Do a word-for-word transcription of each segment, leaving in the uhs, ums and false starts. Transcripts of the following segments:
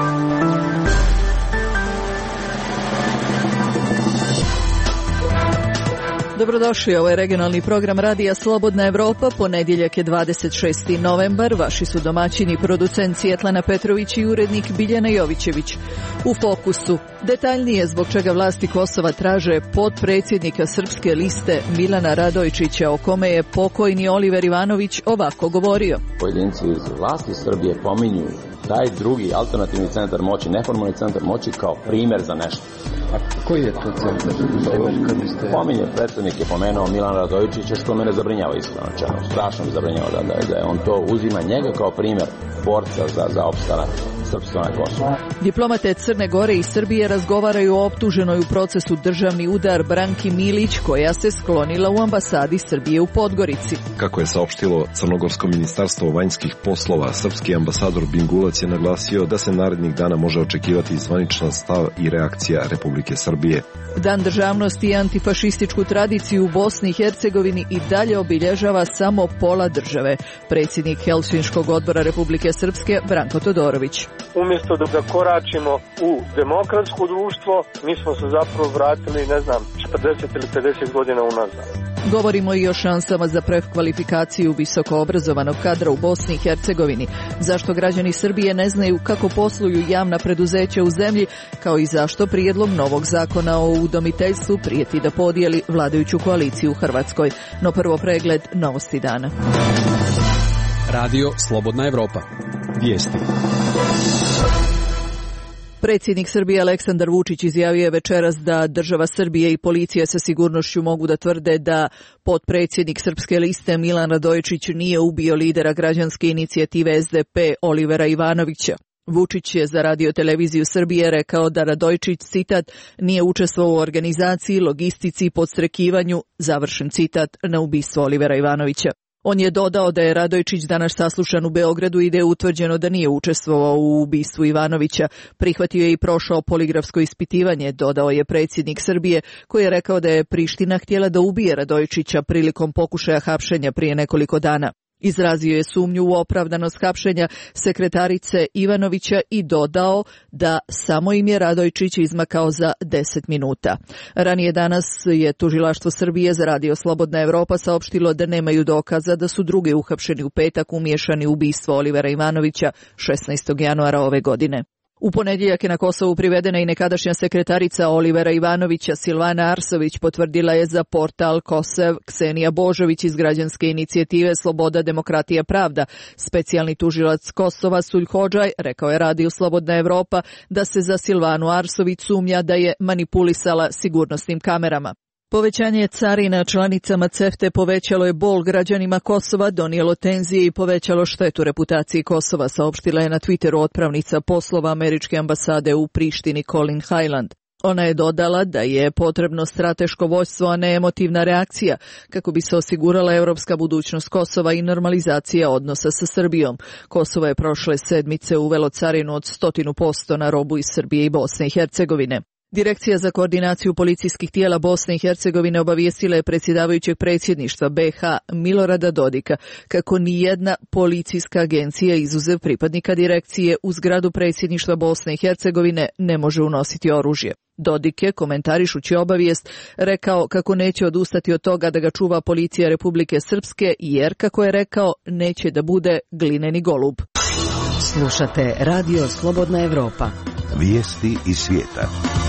Dobrodošli, ovo je regionalni program Radija Slobodna Evropa, ponedjeljak je dvadeset šesti novembar, vaši su domaćini, producent Svjetlana Petrović i urednik Biljana Jovićević. U fokusu, detaljnije zbog čega vlasti Kosova traže potpredsjednika Srpske liste Milana Radojčića, o kome je pokojni Oliver Ivanović ovako govorio. Pojedinci iz vlasti Srbije pominju taj drugi alternativni centar moći, neformalni centar moći kao primjer za nešto. A koji je to centar? Pominje, predsjednik je pomenuo Milana Radojčića, što mene zabrinjava iskreno rečeno. Strašno mi zabrinjava da, da, da je on to uzima njega kao primjer borca za, za opstanak srpstva na Kosovu. Diplomate Crne Gore i Srbije razgovaraju o optuženoj u procesu državni udar Branki Milić, koja se sklonila u ambasadi Srbije u Podgorici. Kako je saopštilo Crnogorsko ministarstvo vanjskih poslova, srpski ambasador Bingulac je naglasio da se narednih dana može očekivati zvaničan stav i reakcija Republike Srbije. Dan državnosti i antifašističku tradiciju u Bosni i Hercegovini i dalje obilježava samo pola države. Predsjednik Helsinškog odbora Republike Srpske Branko Todorović. Umjesto da zakoračimo u demokratsko društvo, mi smo se zapravo vratili, ne znam, četrdeset ili pedeset godina unazad. Govorimo i o šansama za prekvalifikaciju visoko obrazovanog kadra u Bosni i Hercegovini. Zašto građani Srbije ne znaju kako posluju javna preduzeća u zemlji, kao i zašto prijedlog novog zakona o udomiteljstvu prijeti da podijeli vladajuću koaliciju u Hrvatskoj. No prvo pregled novosti dana. Radio Slobodna Evropa. Vijesti. Predsjednik Srbije Aleksandar Vučić izjavio je večeras da država Srbije i policija sa sigurnošću mogu da tvrde da potpredsjednik Srpske liste Milan Radojčić nije ubio lidera građanske inicijative S D P Olivera Ivanovića. Vučić je za Radio televiziju Srbije rekao da Radojčić, citat, nije učestvovao u organizaciji, logistici i podstrekivanju, završen citat, na ubistvo Olivera Ivanovića. On je dodao da je Radojčić danas saslušan u Beogradu i da je utvrđeno da nije učestvovao u ubistvu Ivanovića. Prihvatio je i prošao poligrafsko ispitivanje, dodao je predsjednik Srbije, koji je rekao da je Priština htjela da ubije Radojčića prilikom pokušaja hapšenja prije nekoliko dana. Izrazio je sumnju u opravdanost hapšenja sekretarice Ivanovića i dodao da samo im je Radojčić izmakao za deset minuta. Ranije danas je Tužilaštvo Srbije za Radio Slobodna Evropa saopštilo da nemaju dokaza da su drugi uhapšeni u petak umiješani u ubistvo Olivera Ivanovića šesnaestog januara ove godine. U ponedjeljak je na Kosovu privedena i nekadašnja sekretarica Olivera Ivanovića Silvana Arsović, potvrdila je za portal Kosev Ksenija Božović iz građanske inicijative Sloboda, demokratija, pravda. Specijalni tužilac Kosova Sulj Hodžaj rekao je Radiju Slobodna Evropa da se za Silvanu Arsović sumnja da je manipulisala sigurnosnim kamerama. Povećanje carina članicama CEFTA povećalo je bol građanima Kosova, donijelo tenzije i povećalo štetu reputaciji Kosova, saopštila je na Twitteru otpravnica poslova američke ambasade u Prištini Colin Highland. Ona je dodala da je potrebno strateško vođstvo, a ne emotivna reakcija, kako bi se osigurala europska budućnost Kosova i normalizacija odnosa sa Srbijom. Kosovo je prošle sedmice uvelo carinu od sto posto na robu iz Srbije i Bosne i Hercegovine. Direkcija za koordinaciju policijskih tijela Bosne i Hercegovine obavijestila je predsjedavajućeg predsjedništva B H Milorada Dodika kako nijedna policijska agencija, izuzev pripadnika direkcije, u zgradu predsjedništva Bosne i Hercegovine ne može unositi oružje. Dodik je, komentarišući obavijest, rekao kako neće odustati od toga da ga čuva policija Republike Srpske, jer, kako je rekao, neće da bude glineni golub. Slušate Radio Slobodna Evropa. Vijesti iz svijeta.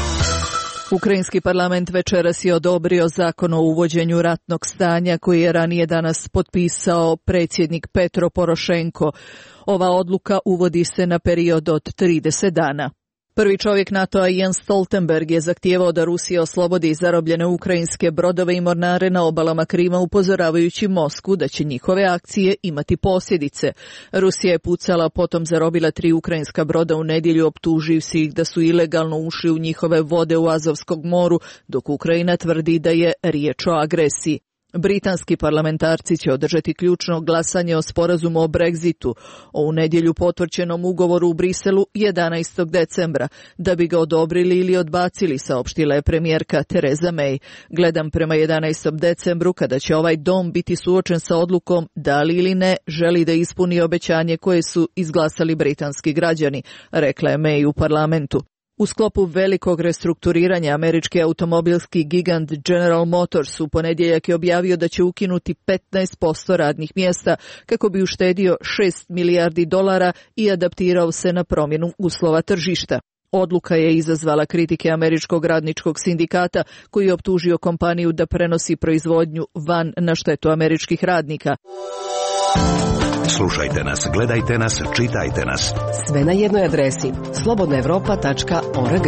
Ukrajinski parlament večeras je odobrio zakon o uvođenju ratnog stanja koji je ranije danas potpisao predsjednik Petro Porošenko. Ova odluka uvodi se na period od trideset dana. Prvi čovjek NATO-a Jens Stoltenberg je zahtijevao da Rusija oslobodi zarobljene ukrajinske brodove i mornare na obalama Krima, upozoravajući Moskvu da će njihove akcije imati posljedice. Rusija je pucala, potom zarobila tri ukrajinska broda u nedjelju, optuživši ih da su ilegalno ušli u njihove vode u Azovskom moru, dok Ukrajina tvrdi da je riječ o agresiji. Britanski parlamentarci će održati ključno glasanje o sporazumu o Brexitu, o u nedjelju potvrđenom ugovoru u Briselu jedanaestog decembra, da bi ga odobrili ili odbacili, saopštila je premijerka Theresa May. Gledam prema jedanaestom decembru, kada će ovaj dom biti suočen sa odlukom da li ili ne želi da ispuni obećanje koje su izglasali britanski građani, rekla je May u parlamentu. U sklopu velikog restrukturiranja američki automobilski gigant General Motors u ponedjeljak je objavio da će ukinuti petnaest posto radnih mjesta kako bi uštedio šest milijardi dolara i adaptirao se na promjenu uslova tržišta. Odluka je izazvala kritike američkog radničkog sindikata koji je optužio kompaniju da prenosi proizvodnju van na štetu američkih radnika. Slušajte nas, gledajte nas, čitajte nas. Sve na jednoj adresi slobodna evropa tačka org.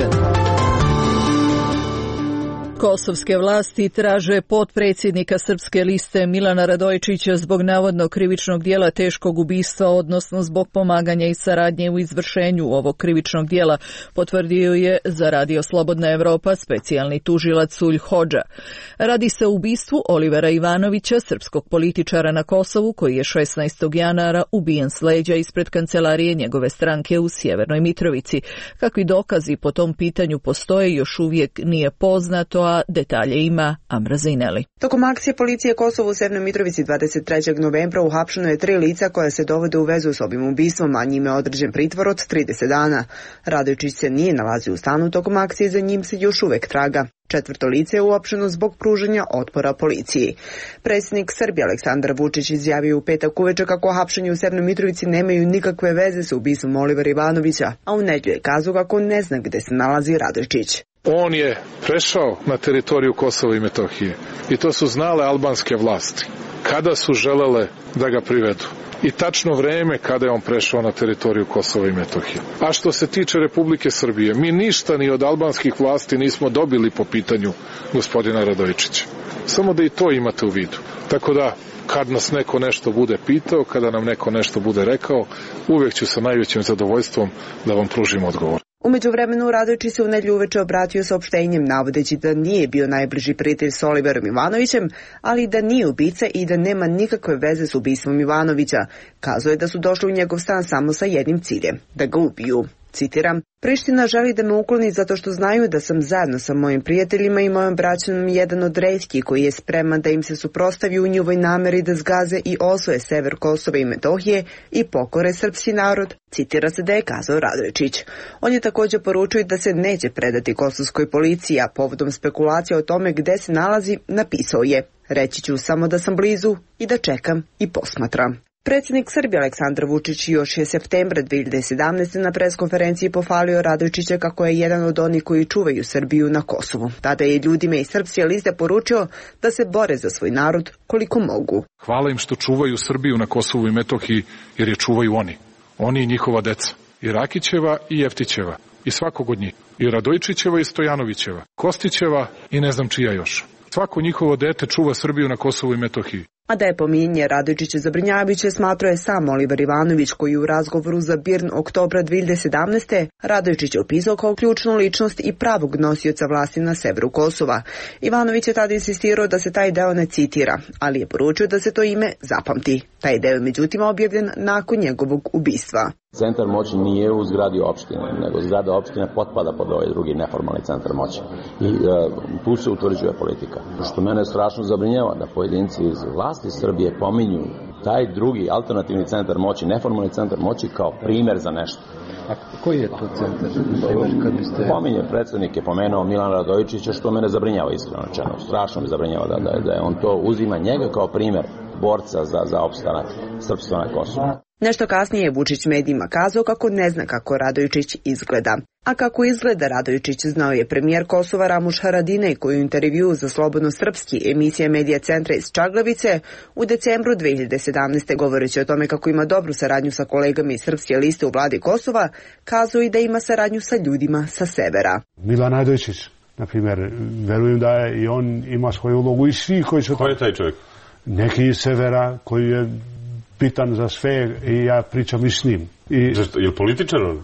Kosovske vlasti traže potpredsjednika Srpske liste Milana Radojičića zbog navodnog krivičnog dijela teškog ubistva, odnosno zbog pomaganja i saradnje u izvršenju ovog krivičnog dijela, potvrdio je za Radio Slobodna Evropa specijalni tužilac Sulj Hodža. Radi se o ubistvu Olivera Ivanovića, srpskog političara na Kosovu, koji je šesnaestog januara ubijen s leđa ispred kancelarije njegove stranke u Sjevernoj Mitrovici. Kakvi dokazi po tom pitanju postoje još uvijek nije poznato, a detalje ima Amra Zineli. Tokom akcije policije Kosovo u Severnoj Mitrovici dvadeset trećeg novembra uhapšeno je tri lica koja se dovode u vezu s ovim ubistvom, a njime je određen pritvor od trideset dana. Radojičić se nije nalazio u stanu tokom akcije, za njim se još uvek traga. Četvrto lice je uopšteno zbog pružanja otpora policiji. Predsjednik Srbije Aleksandar Vučić izjavio u petak uveče kako hapšenje u Severnoj Mitrovici nemaju nikakve veze sa ubistvom Olivera Ivanovića, a u nedjelju je kazao kako ne zna gde se nalazi Radojičić. On je prešao na teritoriju Kosova i Metohije i to su znale albanske vlasti kada su želele da ga privedu i tačno vreme kada je on prešao na teritoriju Kosova i Metohije. A što se tiče Republike Srbije, mi ništa ni od albanskih vlasti nismo dobili po pitanju gospodina Radojičića. Samo da i to imate u vidu. Tako da, kad nas neko nešto bude pitao, kada nam neko nešto bude rekao, uvijek ću sa najvećim zadovoljstvom da vam pružim odgovor. U međuvremenu Radojičić se u nedjelju uveče obratio saopštenjem navodeći da nije bio najbliži prijatelj s Oliverom Ivanovićem, ali da nije ubica i da nema nikakve veze s ubistvom Ivanovića. Kazao je da su došli u njegov stan samo sa jednim ciljem, da ga ubiju. Citiram, Priština želi da me ukloni zato što znaju da sam zajedno sa mojim prijateljima i mojom braćom jedan od retkih koji je spreman da im se suprotstavi u njihovoj nameri da zgaze i osvoje sever Kosova i Metohije i pokore srpski narod, citira se da je kazao Radojičić. On je također poručio da se neće predati kosovskoj policiji, a povodom spekulacija o tome gde se nalazi, napisao je, reći ću samo da sam blizu i da čekam i posmatram. Predsjednik Srbije Aleksandar Vučić još je septembra dvije hiljade sedamnaeste. na preskonferenciji pohvalio Radojičića kako je jedan od onih koji čuvaju Srbiju na Kosovu. Tada je ljudima iz Srpske liste poručio da se bore za svoj narod koliko mogu. Hvala im što čuvaju Srbiju na Kosovu i Metohiji, jer je čuvaju oni. Oni i njihova deca. I Rakićeva i Jeftićeva. I svakog od njih. I Radojičićeva i Stojanovićeva. Kostićeva i ne znam čija još. Svako njihovo dete čuva Srbiju na Kosovu i Metohiji. A da je pominjanje Radojičića zabrinjavajuće, smatrao je sam Oliver Ivanović, koji u razgovoru za Birn oktobra dvije hiljade sedamnaeste. Radojičić je opisao kao ključnu ličnost i pravog nosioca vlasti na severu Kosova. Ivanović je tada insistirao da se taj deo ne citira, ali je poručio da se to ime zapamti. Taj deo je međutim objavljen nakon njegovog ubistva. Centar moći nije u zgradi opštine, nego zgrada opštine potpada pod ovaj drugi neformalni centar moći. I e, tu se utvrđuje politika. Što mene strašno zabrinjava da pojedinci iz vlasti Srbije pominju taj drugi alternativni centar moći, neformalni centar moći kao primjer za nešto. A koji je to centar? Kad biste... Pominje, predsjednik je pomenuo Milana Radojičića, što mene zabrinjava iskreno rečeno. Strašno me zabrinjava da, da, da je on to uzima njega kao primjer borca za, za opstanak srpstva na Kosovu. Nešto kasnije je Vučić medijima kazao kako ne zna kako Radojičić izgleda. A kako izgleda Radojičić znao je premijer Kosova Ramuš Haradinaj, koji u intervjuu za Slobodno srpski emisija Medija centra iz Čaglavice u decembru dvije hiljade sedamnaeste. govoreći o tome kako ima dobru saradnju sa kolegama iz Srpske liste u vladi Kosova, kazao i da ima saradnju sa ljudima sa severa. Milan Radojičić, na primjer, verujem da je i on ima svoju ulogu i svi koji su... Ko je taj čovjek? Neki iz severa koji je bitan za sve i ja pričam i s njim. I, Zašto? Je li političar on?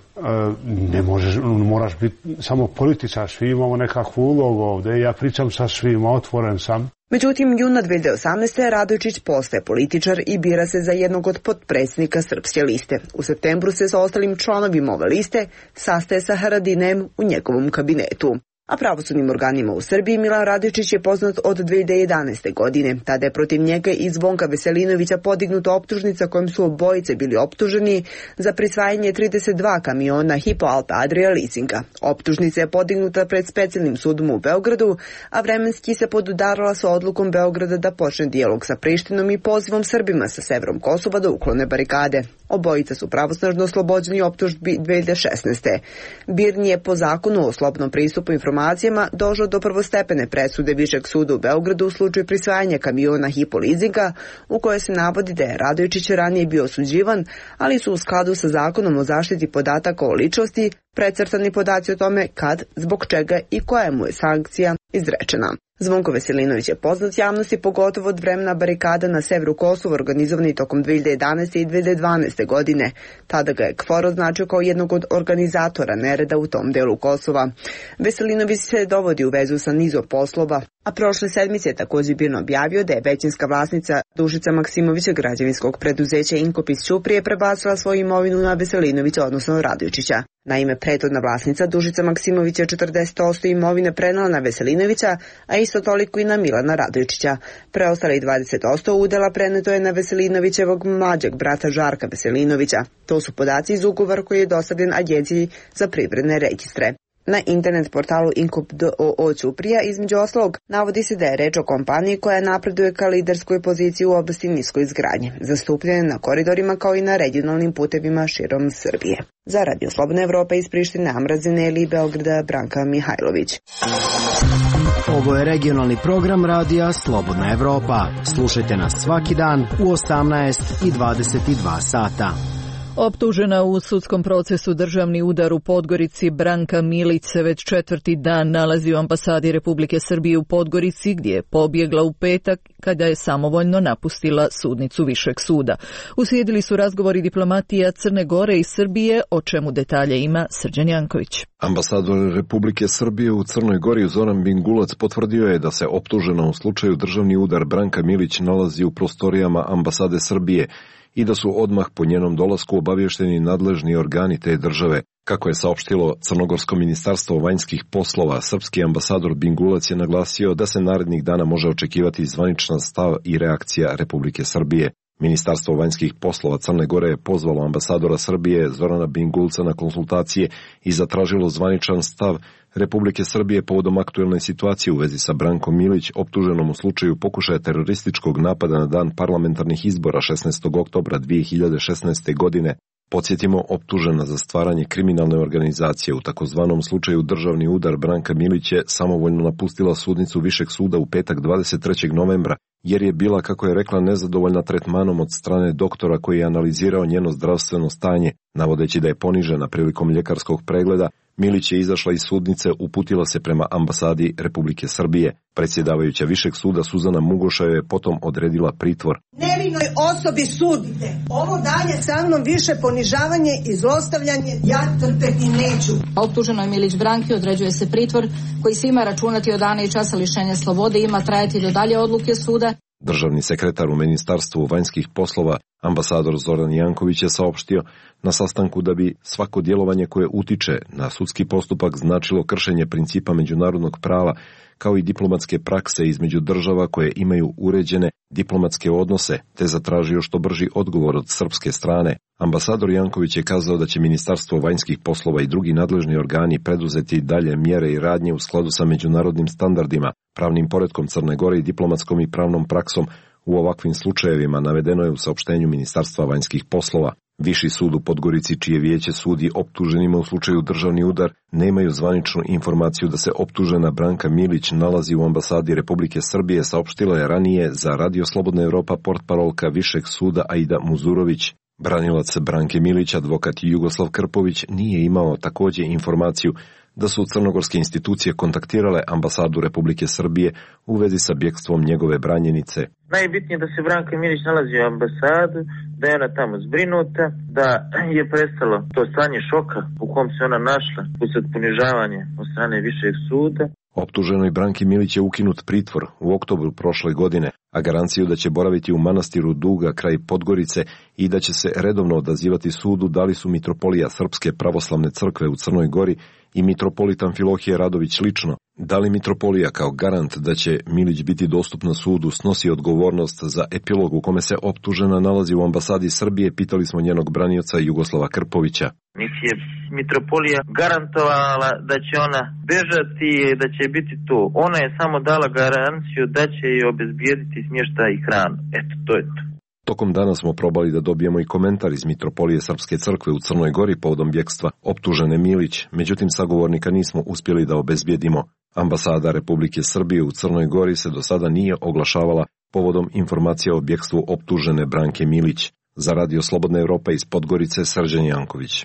Ne možeš, moraš biti samo političar, svi imamo nekakvu ulogu ovdje, ja pričam sa svima, otvoren sam. Međutim, juna dve hiljade osamnaeste. Radojčić postaje političar i bira se za jednog od potpredsjednika Srpske liste. U septembru se sa ostalim članovima ove liste sastaje sa Haradinajem u njegovom kabinetu. A pravosudnim organima u Srbiji Milan Radojčić je poznat od dve hiljade jedanaeste. godine. Tada je protiv njega i Zvonka Veselinovića podignuta optužnica kojom su obojice bili optuženi za prisvajanje trideset dva kamiona Hypo Alpe Adria leasinga. Optužnica je podignuta pred specijalnim sudom u Beogradu, a vremenski se podudarala sa odlukom Beograda da počne dijalog sa Prištinom i pozivom Srbima sa severom Kosova da uklone barikade. Obojica su pravosnažno oslobođeni optužbi dve hiljade šesnaeste. Birni je po zakonu o slobodnom pristupu informacijama došao do prvostepene presude Višeg suda u Beogradu u slučaju prisvajanja kamiona Hypo leasinga, u kojoj se navodi da je Radojčić ranije bio osuđivan, ali su u skladu sa zakonom o zaštiti podataka o ličnosti precrtani podaci o tome kad, zbog čega i koja mu je sankcija izrečena. Zvonko Veselinović je poznat javnosti pogotovo od vremena barikada na severu Kosova organizovani tokom dve hiljade jedanaeste. i dve hiljade dvanaeste. godine. Tada ga je K F O R označio kao jednog od organizatora nereda u tom delu Kosova. Veselinović se dovodi u vezu sa nizom poslova, a prošle sedmice je također birno objavio da je većinska vlasnica Dušica Maksimovića građevinskog preduzeća Inkop iz Ćuprije prebacila svoju imovinu na Veselinovića, odnosno Radojčića. Naime, prethodna vlasnica Dušica Maksimović je četrdeset posto imovine prenala na Veselinovića, a isto toliko i na Milana Radojčića. Preostalih dvadeset posto udela preneto je na Veselinovićevog mlađeg brata Žarka Veselinovića. To su podaci iz ugovora koji je dostavljen Agenciji za privredne registre. Na internet portalu Inkop d o o Ćuprija između ostalog navodi se da je reč o kompaniji koja napreduje ka liderskoj poziciji u oblasti niskoj izgradnje, zastupljene na koridorima kao i na regionalnim putevima širom Srbije. Za Radio Slobodna Evropa iz Prištine, Amra Zeneli, Beograda, Branka Mihajlović. Ovo je regionalni program Radija Slobodna Evropa. Slušajte nas svaki dan u osamnaest i dvadeset dva sata. Optužena u sudskom procesu državni udar u Podgorici, Branka Milić se već četvrti dan nalazi u ambasadi Republike Srbije u Podgorici, gdje je pobjegla u petak kada je samovoljno napustila sudnicu Višeg suda. Uslijedili su razgovori diplomatija Crne Gore i Srbije, o čemu detalje ima Srđan Janković. Ambasador Republike Srbije u Crnoj Gori Zoran Bingulac potvrdio je da se optužena u slučaju državni udar Branka Milić nalazi u prostorijama ambasade Srbije i da su odmah po njenom dolasku obavješteni nadležni organi te države. Kako je saopštilo Crnogorsko ministarstvo vanjskih poslova, srpski ambasador Bingulac je naglasio da se narednih dana može očekivati zvaničan stav i reakcija Republike Srbije. Ministarstvo vanjskih poslova Crne Gore je pozvalo ambasadora Srbije Zorana Bingulca na konsultacije i zatražilo zvaničan stav Republike Srbije povodom aktuelne situacije u vezi sa Brankom Milić, optuženom u slučaju pokušaja terorističkog napada na dan parlamentarnih izbora šesnaestog oktobra dve hiljade šesnaeste. godine. Podsjetimo, optužena za stvaranje kriminalne organizacije u takozvanom slučaju državni udar Branka Milić je samovoljno napustila sudnicu Višeg suda u petak dvadeset trećeg novembra, jer je bila, kako je rekla, nezadovoljna tretmanom od strane doktora koji je analizirao njeno zdravstveno stanje, navodeći da je ponižena prilikom ljekarskog pregleda. Milić je izašla iz sudnice, uputila se prema ambasadi Republike Srbije. Predsjedavajuća Višeg suda Suzana Mugoša je potom odredila pritvor. Nevinoj osobi sudite. Ovo dalje sa mnom više ponižavanje i zlostavljanje ja trpeti neću. Optuženoj Milić Branki određuje se pritvor koji se ima računati od dana i časa lišenja slobode i ima trajati do dalje odluke suda. Državni sekretar u Ministarstvu vanjskih poslova, ambasador Zoran Janković, je saopštio na sastanku da bi svako djelovanje koje utiče na sudski postupak značilo kršenje principa međunarodnog prava, kao i diplomatske prakse između država koje imaju uređene diplomatske odnose, te zatražio što brži odgovor od srpske strane. Ambasador Janković je kazao da će Ministarstvo vanjskih poslova i drugi nadležni organi preduzeti dalje mjere i radnje u skladu sa međunarodnim standardima, pravnim poretkom Crne Gore i diplomatskom i pravnom praksom u ovakvim slučajevima, navedeno je u saopštenju Ministarstva vanjskih poslova. Viši sud u Podgorici, čije vijeće sudi optuženima u slučaju državni udar, nemaju zvaničnu informaciju da se optužena Branka Milić nalazi u ambasadi Republike Srbije, saopštila je ranije za Radio Slobodna Evropa portparolka Višeg suda Aida Muzurović. Branilac Branke Milić, advokat Jugoslav Krpović, nije imao također informaciju da su crnogorske institucije kontaktirale ambasadu Republike Srbije u vezi sa bjegstvom njegove branjenice. Najbitnije je da se Branka Milić nalazi u ambasadu, da je ona tamo zbrinuta, da je prestalo to stanje šoka u kom se ona našla usred ponižavanja od strane višeg suda. Optuženoj Branki Milić je ukinut pritvor u oktobru prošle godine, a garanciju da će boraviti u manastiru Duga kraj Podgorice i da će se redovno odazivati sudu dali su mitropolija Srpske pravoslavne crkve u Crnoj Gori i mitropolit Amfilohije Radović lično. Da li mitropolija kao garant da će Milić biti dostupna sudu snosi odgovornost za epilog u kome se optužena nalazi u ambasadi Srbije, pitali smo njenog branioca Jugoslava Krpovića. Niti je mitropolija garantovala da će ona bežati i da će biti tu. Ona je samo dala garanciju da će joj obezbijediti smještaj i hranu. Eto, to je to. Tokom dana smo probali da dobijemo i komentar iz mitropolije Srpske crkve u Crnoj Gori povodom bjegstva optužene Milić, međutim sagovornika nismo uspjeli da obezbijedimo. Ambasada Republike Srbije u Crnoj Gori se do sada nije oglašavala povodom informacija o bjegstvu optužene Branke Milić. Za Radio Slobodna Evropa iz Podgorice, Srđan Janković.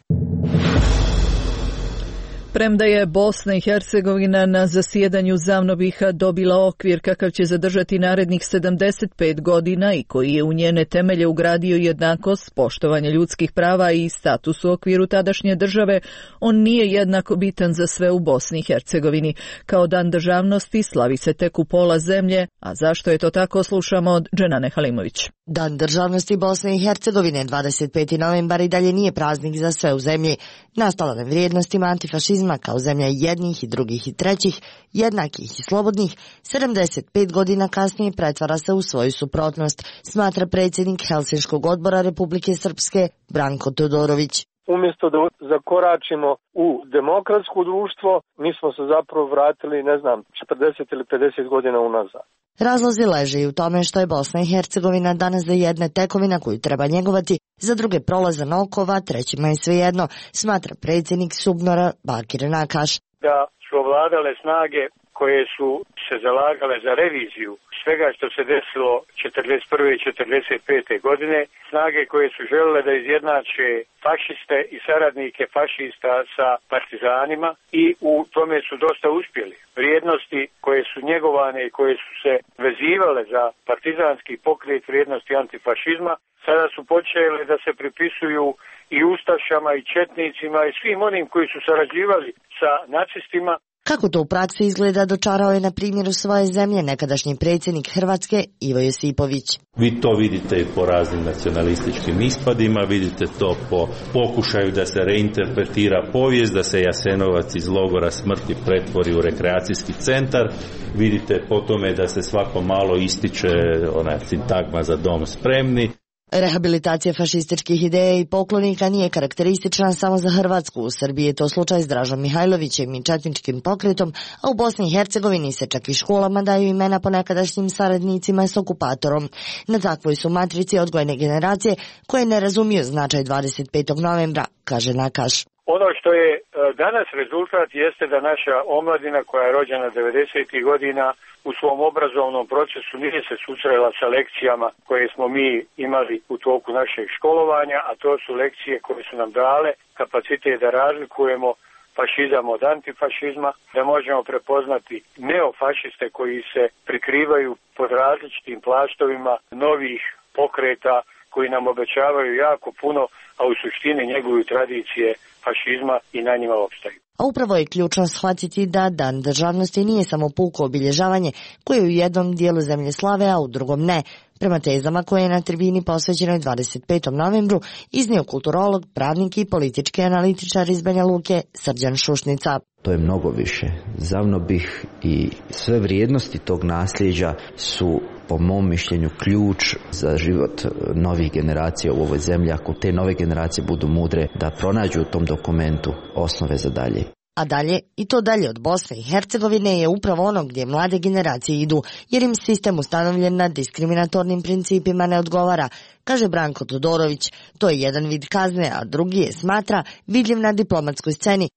Premda je Bosna i Hercegovina na zasjedanju Zavnobiha dobila okvir kakav će zadržati narednih sedamdeset pet godina i koji je u njene temelje ugradio jednakost, poštovanje ljudskih prava i status u okviru tadašnje države, on nije jednako bitan za sve u Bosni i Hercegovini. Kao dan državnosti slavi se tek u pola zemlje, a zašto je to tako slušamo od Dženane Halimović. Dan državnosti Bosne i Hercegovine, dvadeset peti novembar, i dalje nije praznik za sve u zemlji. Nastala na vrijednostima antifašizma kao zemlja jednih i drugih i trećih, jednakih i slobodnih, sedamdeset pet godina kasnije pretvara se u svoju suprotnost, smatra predsjednik Helsinškog odbora Republike Srpske Branko Todorović. Umjesto da zakoračimo u demokratsko društvo, mi smo se zapravo vratili, ne znam, četrdeset ili pedeset godina unazad. Razlozi leže i u tome što je Bosna i Hercegovina danas za jedne tekovina koju treba njegovati, za druge prolazan okova, trećima je svejedno, smatra predsjednik Subnora Bakir Nakaš. Da su ovladale snage koje su se zalagale za reviziju svega što se desilo četrdeset prve i četrdeset pete godine, snage koje su želele da izjednače fašiste i saradnike fašista sa partizanima i u tome su dosta uspjeli. Vrijednosti koje su njegovane i koje su se vezivale za partizanski pokret, vrijednosti antifašizma, sada su počele da se pripisuju i ustašama i četnicima i svim onim koji su sarađivali sa nacistima. Kako to u praksi izgleda, dočarao je na primjeru svoje zemlje nekadašnji predsjednik Hrvatske Ivo Josipović. Vi to vidite i po raznim nacionalističkim ispadima, vidite to po pokušaju da se reinterpretira povijest, da se Jasenovac iz logora smrti pretvori u rekreacijski centar, vidite po tome da se svako malo ističe ona sintagma za dom spremni. Rehabilitacija fašističkih ideja i poklonika nije karakteristična samo za Hrvatsku. U Srbiji je to slučaj s Dražom Mihajlovićem i četničkim pokretom, a u Bosni i Hercegovini se čak i školama daju imena po nekadašnjim saradnicima s okupatorom. Na takvoj su matrici odgojne generacije koje ne razumiju značaj dvadeset petog novembra, kaže Nakaš. Ono što je danas rezultat jeste da naša omladina koja je rođena devedesetih godina u svom obrazovnom procesu nije se susrela sa lekcijama koje smo mi imali u toku našeg školovanja, a to su lekcije koje su nam dale kapacitet da razlikujemo fašizam od antifašizma, da možemo prepoznati neofašiste koji se prikrivaju pod različitim plaštovima novih pokreta koji nam obećavaju jako puno, a u suštini njeguju tradicije fašizma i na njima opstaju. A upravo je ključno shvatiti da Dan državnosti nije samo puko obilježavanje koje u jednom dijelu zemlje slave, a u drugom ne. Prema tezama koje je na tribini posvećenoj dvadeset petom novembru iznio kulturolog, pravnik i politički analitičar iz Banja Luke Srđan Šušnica. To je mnogo više. Zavnobih i sve vrijednosti tog nasljeđa su po mom mišljenju ključ za život novih generacija u ovoj zemlji. Ako te nove generacije budu mudre da pronađu u tom dokumentu osnove za dalje. A dalje, i to dalje od Bosne i Hercegovine, je upravo ono gdje mlade generacije idu, jer im sistem ustanovljen na diskriminatornim principima ne odgovara, kaže Branko Todorović. To je jedan vid kazne, a drugi je, smatra, vidljiv na diplomatskoj sceni,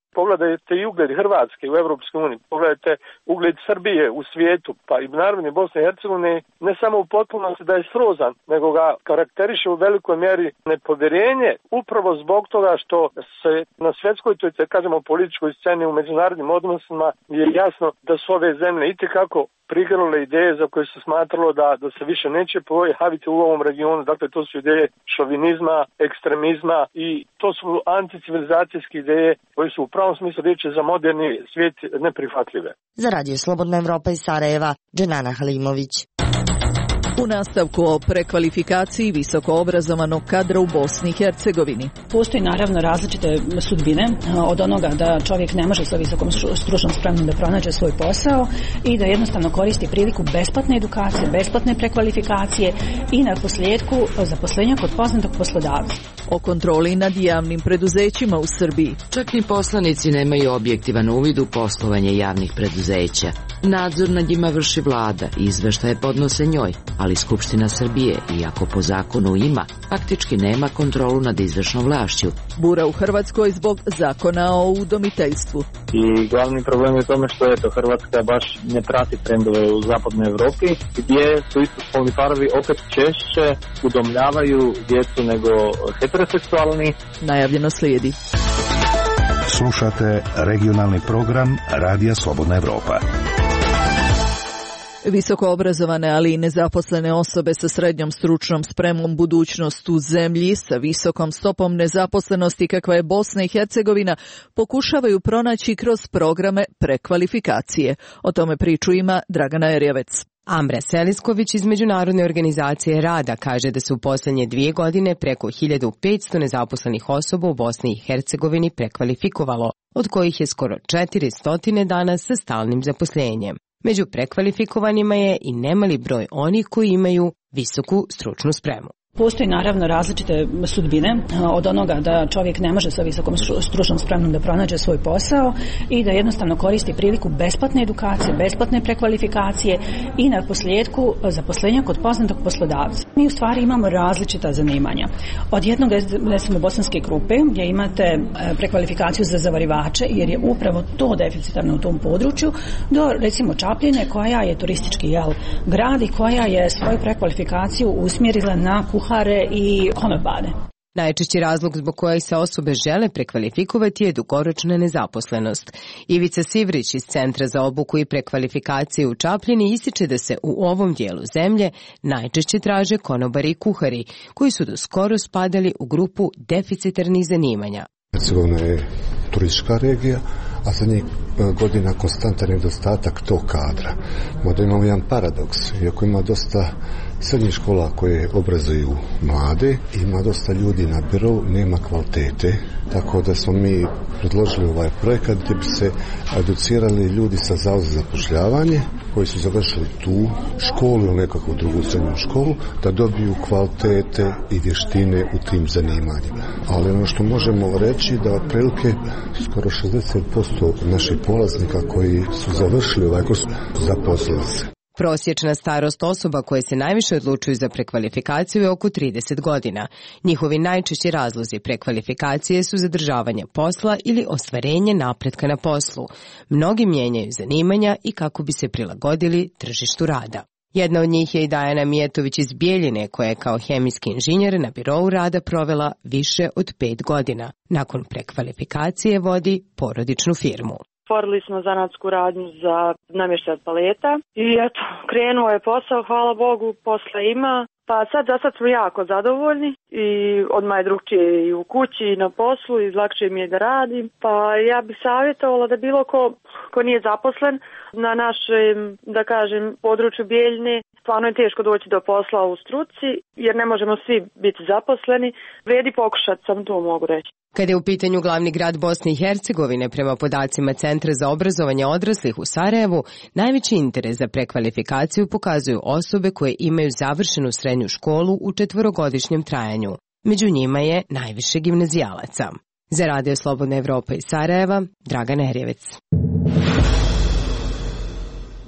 Pogledajte i ugled Hrvatske u Europskoj uniji, pogledajte ugled Srbije u svijetu, pa i naravno Bosne i Hercegovine, ne samo u potpunosti da je srozan, nego ga karakteriše u velikoj mjeri nepovjerenje, upravo zbog toga što se na svjetskoj, to je kažemo političkoj sceni u međunarodnim odnosima je jasno da su ove zemlje itekako prigrlile ideje za koje se smatralo da, da se više neće pojaviti u ovom regionu. Dakle, to su ideje šovinizma, ekstremizma i to su anticivilizacijske ideje koje su u pravom smislu riječi za moderni svijet neprihvatljive. Za Radio Slobodna Evropa iz Sarajeva, Dženana Halimović. U nastavku o prekvalifikaciji visoko obrazovanog kadra u Bosni i Hercegovini. Postoji naravno različite sudbine od onoga da čovjek ne može sa visokom stručnom spremom da pronađe svoj posao i da jednostavno koristi priliku besplatne edukacije, besplatne prekvalifikacije i na posljedku zaposlenja kod poznatog poslodavca. O kontroli nad javnim preduzećima u Srbiji. Čak ni poslanici nemaju objektivan uvid u poslovanje javnih preduzeća. Nadzor nad njima vrši vlada i izveštaje podnose njoj, ali Skupština Srbije, iako po zakonu ima, faktički nema kontrolu nad izvršnom vlašću. Bura u Hrvatskoj zbog zakona o udomiteljstvu. I glavni problem je u tome što eto, Hrvatska baš ne prati trendove u zapadnoj Evropi, gdje su istospolni parovi opet češće udomljavaju djecu nego heteroseksualni. Najavljeno slijedi. Slušate regionalni program Radija Slobodna Evropa. Visoko obrazovane, ali i nezaposlene osobe sa srednjom stručnom spremom budućnost u zemlji sa visokom stopom nezaposlenosti kakva je Bosna i Hercegovina pokušavaju pronaći kroz programe prekvalifikacije. O tome priču ima Dragana Erjevec. Ambra Selisković iz Međunarodne organizacije rada kaže da se u posljednje dvije godine preko hiljadu petsto nezaposlenih osoba u Bosni i Hercegovini prekvalifikovalo, od kojih je skoro četiristo dana sa stalnim zaposlenjem. Među prekvalifikovanima je i nemali broj onih koji imaju visoku stručnu spremu. Postoji naravno različite sudbine od onoga da čovjek ne može sa visokom stručnom spremom da pronađe svoj posao i da jednostavno koristi priliku besplatne edukacije, besplatne prekvalifikacije i na posljedku zaposlenja kod poznatog poslodavca. Mi u stvari imamo različita zanimanja. Od jednog, recimo, bosanske grupe gdje imate prekvalifikaciju za zavarivače jer je upravo to deficitarno u tom području, do recimo Čapljine koja je turistički jel, grad i koja je svoju prekvalifikaciju usmjerila na kuhare i konobare. Najčešći razlog zbog kojeg se osobe žele prekvalifikovati je dugoročna nezaposlenost. Ivica Sivrić iz Centra za obuku i prekvalifikacije u Čapljini ističe da se u ovom dijelu zemlje najčešće traže konobari i kuhari, koji su do skoro spadali u grupu deficitarnih zanimanja. Hercegovina je turistička regija, a za njih godina konstantan nedostatak tog kadra. Možda imamo jedan paradoks, iako ima dosta srednjih škola koje obrazuju mlade, ima dosta ljudi na birovu, nema kvalitete, tako da smo mi predložili ovaj projekat gdje bi se educirali ljudi sa Zavoda za zapošljavanje koji su završili tu školu ili nekakvu drugu srednju školu, da dobiju kvalitete i vještine u tim zanimanjima. Ali ono što možemo reći da otprilike skoro šezdeset posto naših polaznika koji su završili ovaj kurs zaposlili se. Prosječna starost osoba koje se najviše odlučuju za prekvalifikaciju je oko trideset godina. Njihovi najčešći razlozi prekvalifikacije su zadržavanje posla ili ostvarenje napretka na poslu. Mnogi mijenjaju zanimanja i kako bi se prilagodili tržištu rada. Jedna od njih je i Dajana Mijetović iz Bijeljine, koja je kao hemijski inženjer na birou rada provela više od pet godina. Nakon prekvalifikacije vodi porodičnu firmu. Otvorili smo zanatsku radnju za namještaj od paleta i eto, krenuo je posao, hvala Bogu, posla ima. Pa sad za sad smo jako zadovoljni i odmah je drugčije i u kući i na poslu i lakše mi je da radim. Pa ja bih savjetovala da bilo ko, ko nije zaposlen na našem, da kažem, području Bijeljine, stvarno je teško doći do posla u struci jer ne možemo svi biti zaposleni. Vredi pokušati, sam to mogu reći. Kada je u pitanju glavni grad Bosne i Hercegovine, prema podacima Centra za obrazovanje odraslih u Sarajevu, najveći interes za prekvalifikaciju pokazuju osobe koje imaju završenu srednju školu u četvorogodišnjem trajanju. Među njima je najviše gimnazijalaca. Za Radio Slobodna Evropa iz Sarajeva, Dragana Erjevec.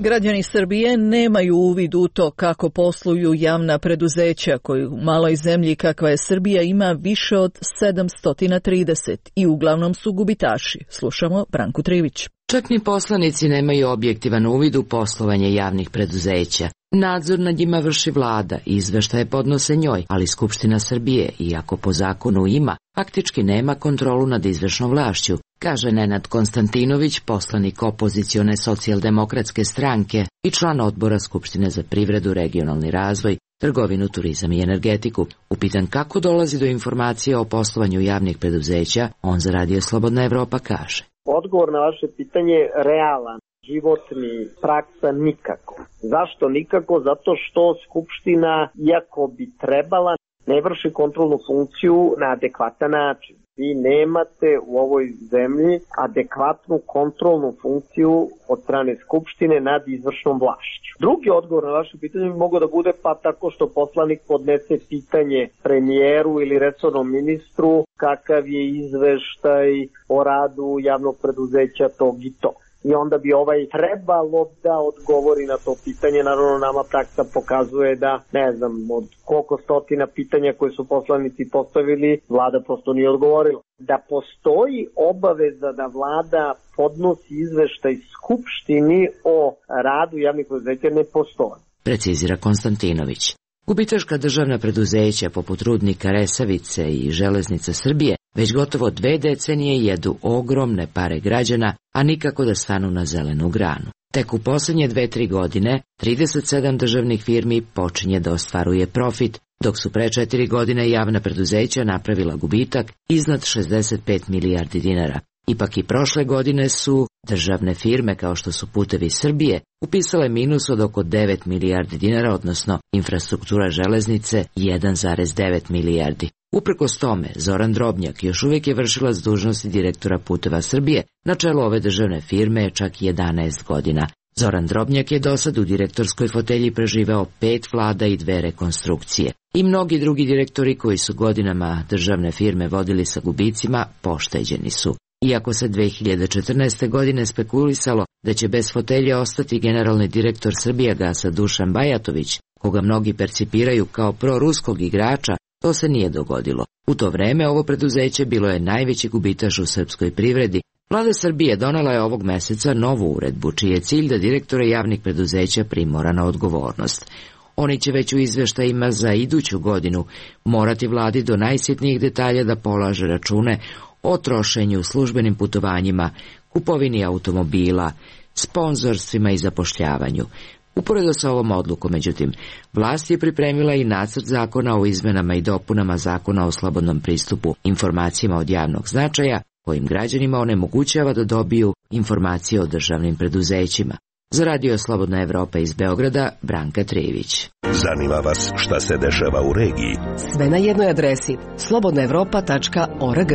Građani Srbije nemaju uvid u to kako posluju javna preduzeća koju u maloj zemlji kakva je Srbija ima više od sedamsto trideset i uglavnom su gubitaši. Slušamo Branku Trivić. Čak ni poslanici nemaju objektivan uvid u poslovanje javnih preduzeća. Nadzor nad njima vrši vlada i izveštaje podnose njoj, ali Skupština Srbije, iako po zakonu ima, faktički nema kontrolu nad izvršnom vlašću, kaže Nenad Konstantinović, poslanik opozicione socijaldemokratske stranke i član odbora Skupštine za privredu, regionalni razvoj, trgovinu, turizam i energetiku. Upitan kako dolazi do informacije o poslovanju javnih preduzeća, on za Radio Slobodna Evropa kaže. Odgovor na vaše pitanje je realan. Životni, praksa nikako. Zašto nikako? Zato što Skupština, iako bi trebala, ne vrši kontrolnu funkciju na adekvatan način. Vi nemate u ovoj zemlji adekvatnu kontrolnu funkciju od strane Skupštine nad izvršnom vlašću. Drugi odgovor na vaše pitanje bi mogao da bude pa tako što poslanik podnese pitanje premijeru ili resornom ministru kakav je izveštaj o radu javnog preduzeća tog i to. I onda bi ovaj trebalo da odgovori na to pitanje. Naravno, nama praksa pokazuje da, ne znam, od koliko stotina pitanja koje su poslanici postavili, vlada prosto nije odgovorila. Da postoji obaveza da vlada podnosi izveštaj Skupštini o radu javnih preduzeća ne postoji. Precizira Konstantinović. Gubitaška državna preduzeća poput Rudnika Resavice i Železnica Srbije već gotovo dve decenije jedu ogromne pare građana, a nikako da stanu na zelenu granu. Tek u posljednje dve, tri godine trideset sedam državnih firmi počinje da ostvaruje profit, dok su pre četiri godine javna preduzeća napravila gubitak iznad šezdeset pet milijardi dinara. Ipak i prošle godine su državne firme kao što su Putevi Srbije upisale minus od oko devet milijardi dinara, odnosno infrastruktura železnice jedan zarez devet milijardi. Uprkos tome, Zoran Drobnjak još uvijek je vršilac dužnosti direktora Puteva Srbije, na čelu ove državne firme je čak jedanaest godina. Zoran Drobnjak je dosad u direktorskoj fotelji preživeo pet vlada i dve rekonstrukcije. I mnogi drugi direktori koji su godinama državne firme vodili sa gubicima pošteđeni su. Iako se dve hiljade četrnaeste. godine spekulisalo da će bez fotelje ostati generalni direktor Srbijagasa Dušan Bajatović, koga mnogi percipiraju kao proruskog igrača, to se nije dogodilo. U to vreme ovo preduzeće bilo je najveći gubitaš u srpskoj privredi. Vlada Srbije donela je ovog meseca novu uredbu, čiji je cilj da direktore javnih preduzeća primora na odgovornost. Oni će već u izveštajima za iduću godinu morati vladi do najsitnijih detalja da polaže račune o trošenju, službenim putovanjima, kupovini automobila, sponzorstvima i zapošljavanju. Uporedo sa ovom odlukom, međutim, vlast je pripremila i nacrt zakona o izmenama i dopunama zakona o slobodnom pristupu informacijama od javnog značaja, kojim građanima onemogućava da dobiju informacije o državnim preduzećima. Za Radio Slobodna Evropa iz Beograda, Branka Trivić. Zanima vas šta se dešava u regiji? Sve na jednoj adresi slobodna evropa tačka org.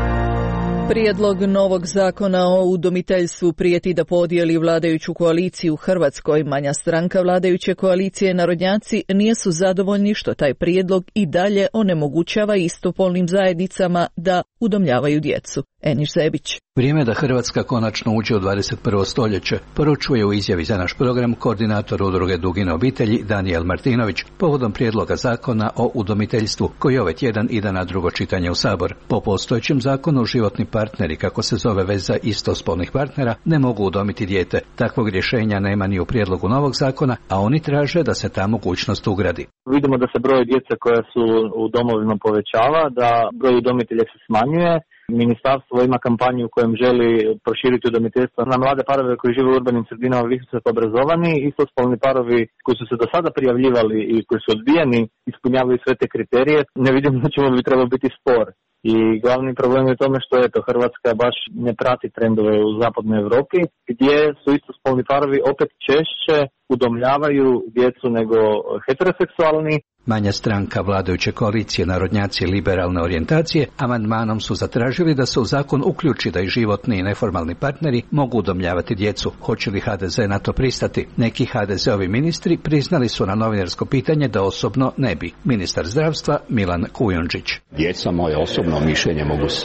Prijedlog novog zakona o udomiteljstvu prijeti da podijeli vladajuću koaliciju u Hrvatskoj. Manja stranka vladajuće koalicije Narodnjaci nisu zadovoljni što taj prijedlog i dalje onemogućava istopolnim zajednicama da udomljavaju djecu. Eniš Zebić. Vrijeme da Hrvatska konačno uđe u dvadeset prvo stoljeće, poručuje u izjavi za naš program koordinator udruge Dugine obitelji Danijel Martinović povodom prijedloga zakona o udomiteljstvu koji ovaj tjedan ide na drugo čitanje u Sabor. Po postojećem zakonu životni partneri, kako se zove veza istospolnih partnera, ne mogu udomiti dijete. Takvog rješenja nema ni u prijedlogu novog zakona, a oni traže da se ta mogućnost ugradi. Vidimo da se broj djece koja su u domovima povećava, da broj udomitelja se smanjuje. Ministarstvo ima kampanju u kojem želi proširiti udomiteljstvo na mlade parove koji žive u urbanim sredinama visoko obrazovani. Istospolni parovi koji su se do sada prijavljivali i koji su odbijeni ispunjavaju sve te kriterije. Ne vidimo da ćemo bi trebao biti spor. I glavni problem je u tome što eto, Hrvatska baš ne prati trendove u zapadnoj Europi, gdje su istospolni parovi opet češće udomljavaju djecu nego heteroseksualni. Manja stranka vladajuće koalicije Narodnjaci liberalne orijentacije amandmanom su zatražili da se u zakon uključi da i životni i neformalni partneri mogu udomljavati djecu. Hoće li ha de ze na to pristati? Neki ha de zeovi ministri priznali su na novinarsko pitanje da osobno ne bi. Ministar zdravstva Milan Kujundžić. Djeca, moje osobno mišljenje, mogu samo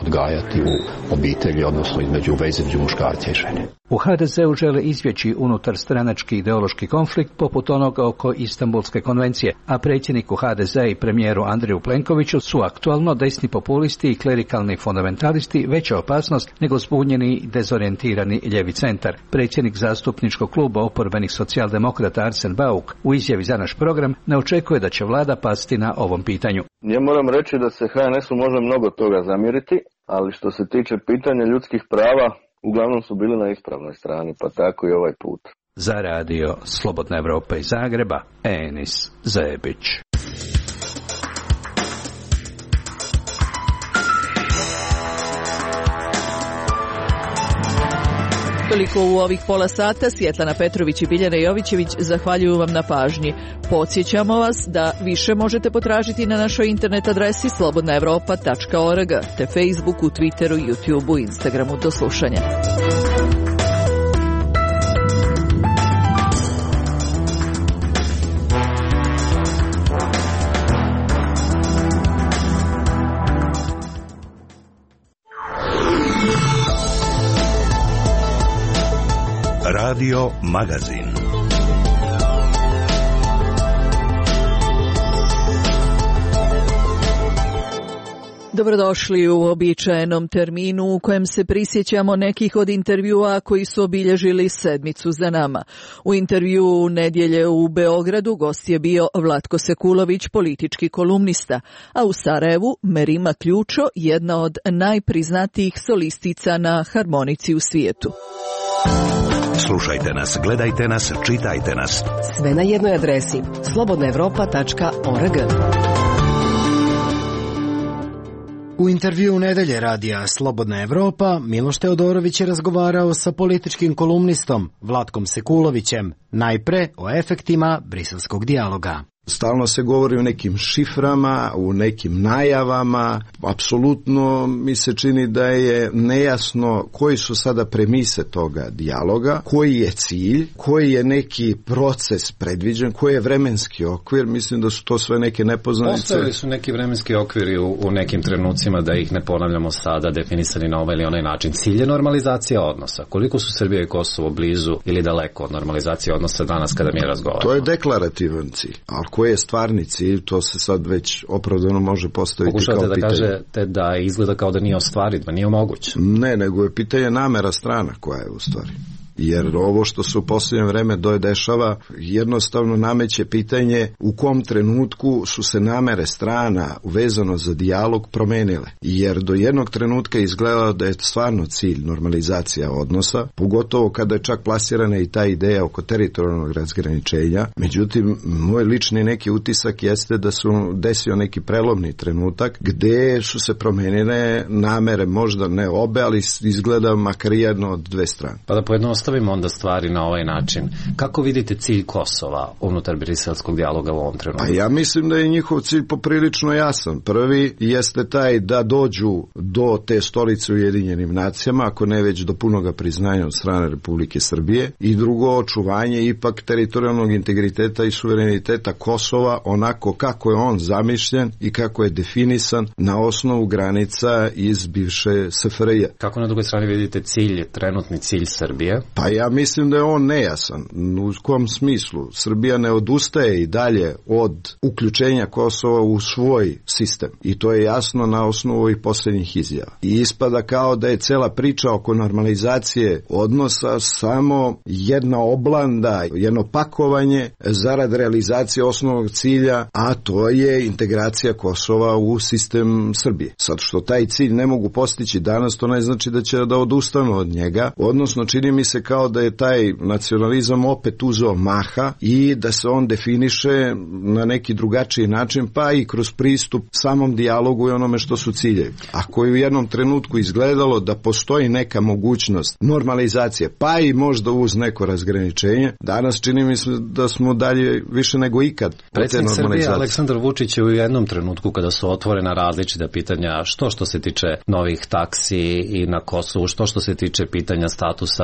odgajati u obitelji, odnosno između veze između muškarca i žene. U ha de zeu žele izbjeći unutar stranački ideološki konflikt poput onoga oko Istanbulske konvencije, a predsjedniku ha de zea i premijeru Andreju Plenkoviću su aktualno desni populisti i klerikalni fundamentalisti veća opasnost nego zbunjeni i dezorijentirani ljevi centar. Predsjednik zastupničkog kluba oporbenih socijaldemokrata Arsen Bauk u izjavi za naš program ne očekuje da će vlada pasti na ovom pitanju. Ja moram reći da se ha en esu može mnogo toga zamjeriti, ali što se tiče pitanja ljudskih prava, uglavnom su bili na ispravnoj strani, pa tako i ovaj put. Za radio Slobodna Evropa iz Zagreba, Enis Zebić. Toliko u ovih pola sata. Svjetlana Petrović i Biljana Jovićević zahvaljuju vam na pažnji. Podsjećamo vas da više možete potražiti na našoj internet adresi slobodna evropa tačka org, te Facebooku, Twitteru, YouTubeu, Instagramu. Do slušanja. Radio Magazin. Dobrodošli u uobičajenom terminu u kojem se prisjećamo nekih od intervjua koji su obilježili sedmicu za nama. U intervju nedjelje u Beogradu gost je bio Vlatko Sekulović, politički kolumnista, a u Sarajevu Merima Ključo, jedna od najpriznatijih solistica na harmonici u svijetu. Slušajte nas, gledajte nas, čitajte nas. Sve na jednoj adresi slobodna evropa tačka org. U intervju nedelje radija Slobodna Evropa Miloš Teodorović je razgovarao sa političkim kolumnistom Vlatkom Sekulovićem, najpre o efektima briselskog dijaloga. Stalno se govori o nekim šiframa, u nekim najavama. Apsolutno mi se čini da je nejasno koji su sada premise toga dijaloga, koji je cilj, koji je neki proces predviđen, koji je vremenski okvir. Mislim da su to sve neke nepoznanice. Postojali su neki vremenski okviri u, u nekim trenucima, da ih ne ponavljamo sada, definisani na ovaj ili onaj način. Cilj je normalizacija odnosa. Koliko su Srbija i Kosovo blizu ili daleko od normalizacije odnosa danas kada mi razgovaramo? To je deklarativan cilj. Ali koji je stvarni cilj, to se sad već opravdano može postaviti Pokušavate kao pitanje. Pokušavate da kažete da izgleda kao da nije ostvariv, da nije moguće. Ne, nego je pitanje namera strana koja je u stvari. Jer ovo što se u posljednje vreme doje dešava jednostavno nameće pitanje u kom trenutku su se namere strana vezano za dijalog promenile. Jer do jednog trenutka izgledalo da je stvarno cilj normalizacija odnosa, pogotovo kada je čak plasirana i ta ideja oko teritorijalnog razgraničenja. Međutim, moj lični neki utisak jeste da su desio neki prelomni trenutak gdje su se promenile namere, možda ne obe, ali izgleda makar jedno od dve strane. Pa da pojednostavimo Stavimo onda stvari na ovaj način. Kako vidite cilj Kosova unutar briselskog dijaloga u ovom trenutku? A ja mislim da je njihov cilj poprilično jasan. Prvi jeste taj da dođu do te stolice u Ujedinjenim nacijama, ako ne već do punoga priznanja od strane Republike Srbije. I drugo, očuvanje ipak teritorijalnog integriteta i suvereniteta Kosova onako kako je on zamišljen i kako je definisan na osnovu granica iz bivše S F R J. Kako na drugoj strani vidite cilj, trenutni cilj Srbije? Pa ja mislim da je on nejasan. U kom smislu? Srbija ne odustaje i dalje od uključenja Kosova u svoj sistem. I to je jasno na osnovu ovih posljednjih izjava. I ispada kao da je cela priča oko normalizacije odnosa samo jedna oblanda, jedno pakovanje zarad realizacije osnovnog cilja, a to je integracija Kosova u sistem Srbije. Sad što taj cilj ne mogu postići danas, to ne znači da će da odustanu od njega, odnosno čini mi se kao da je taj nacionalizam opet uzeo maha i da se on definiše na neki drugačiji način, pa i kroz pristup samom dijalogu i onome što su ciljevi. Ako je u jednom trenutku izgledalo da postoji neka mogućnost normalizacije, pa i možda uz neko razgraničenje, danas čini mi se da smo dalje više nego ikad. Predsjednik Srbije Aleksandar Vučić je u jednom trenutku kada su otvorena različita pitanja, što što se tiče novih taksi i na Kosovu, što što se tiče pitanja statusa Kosova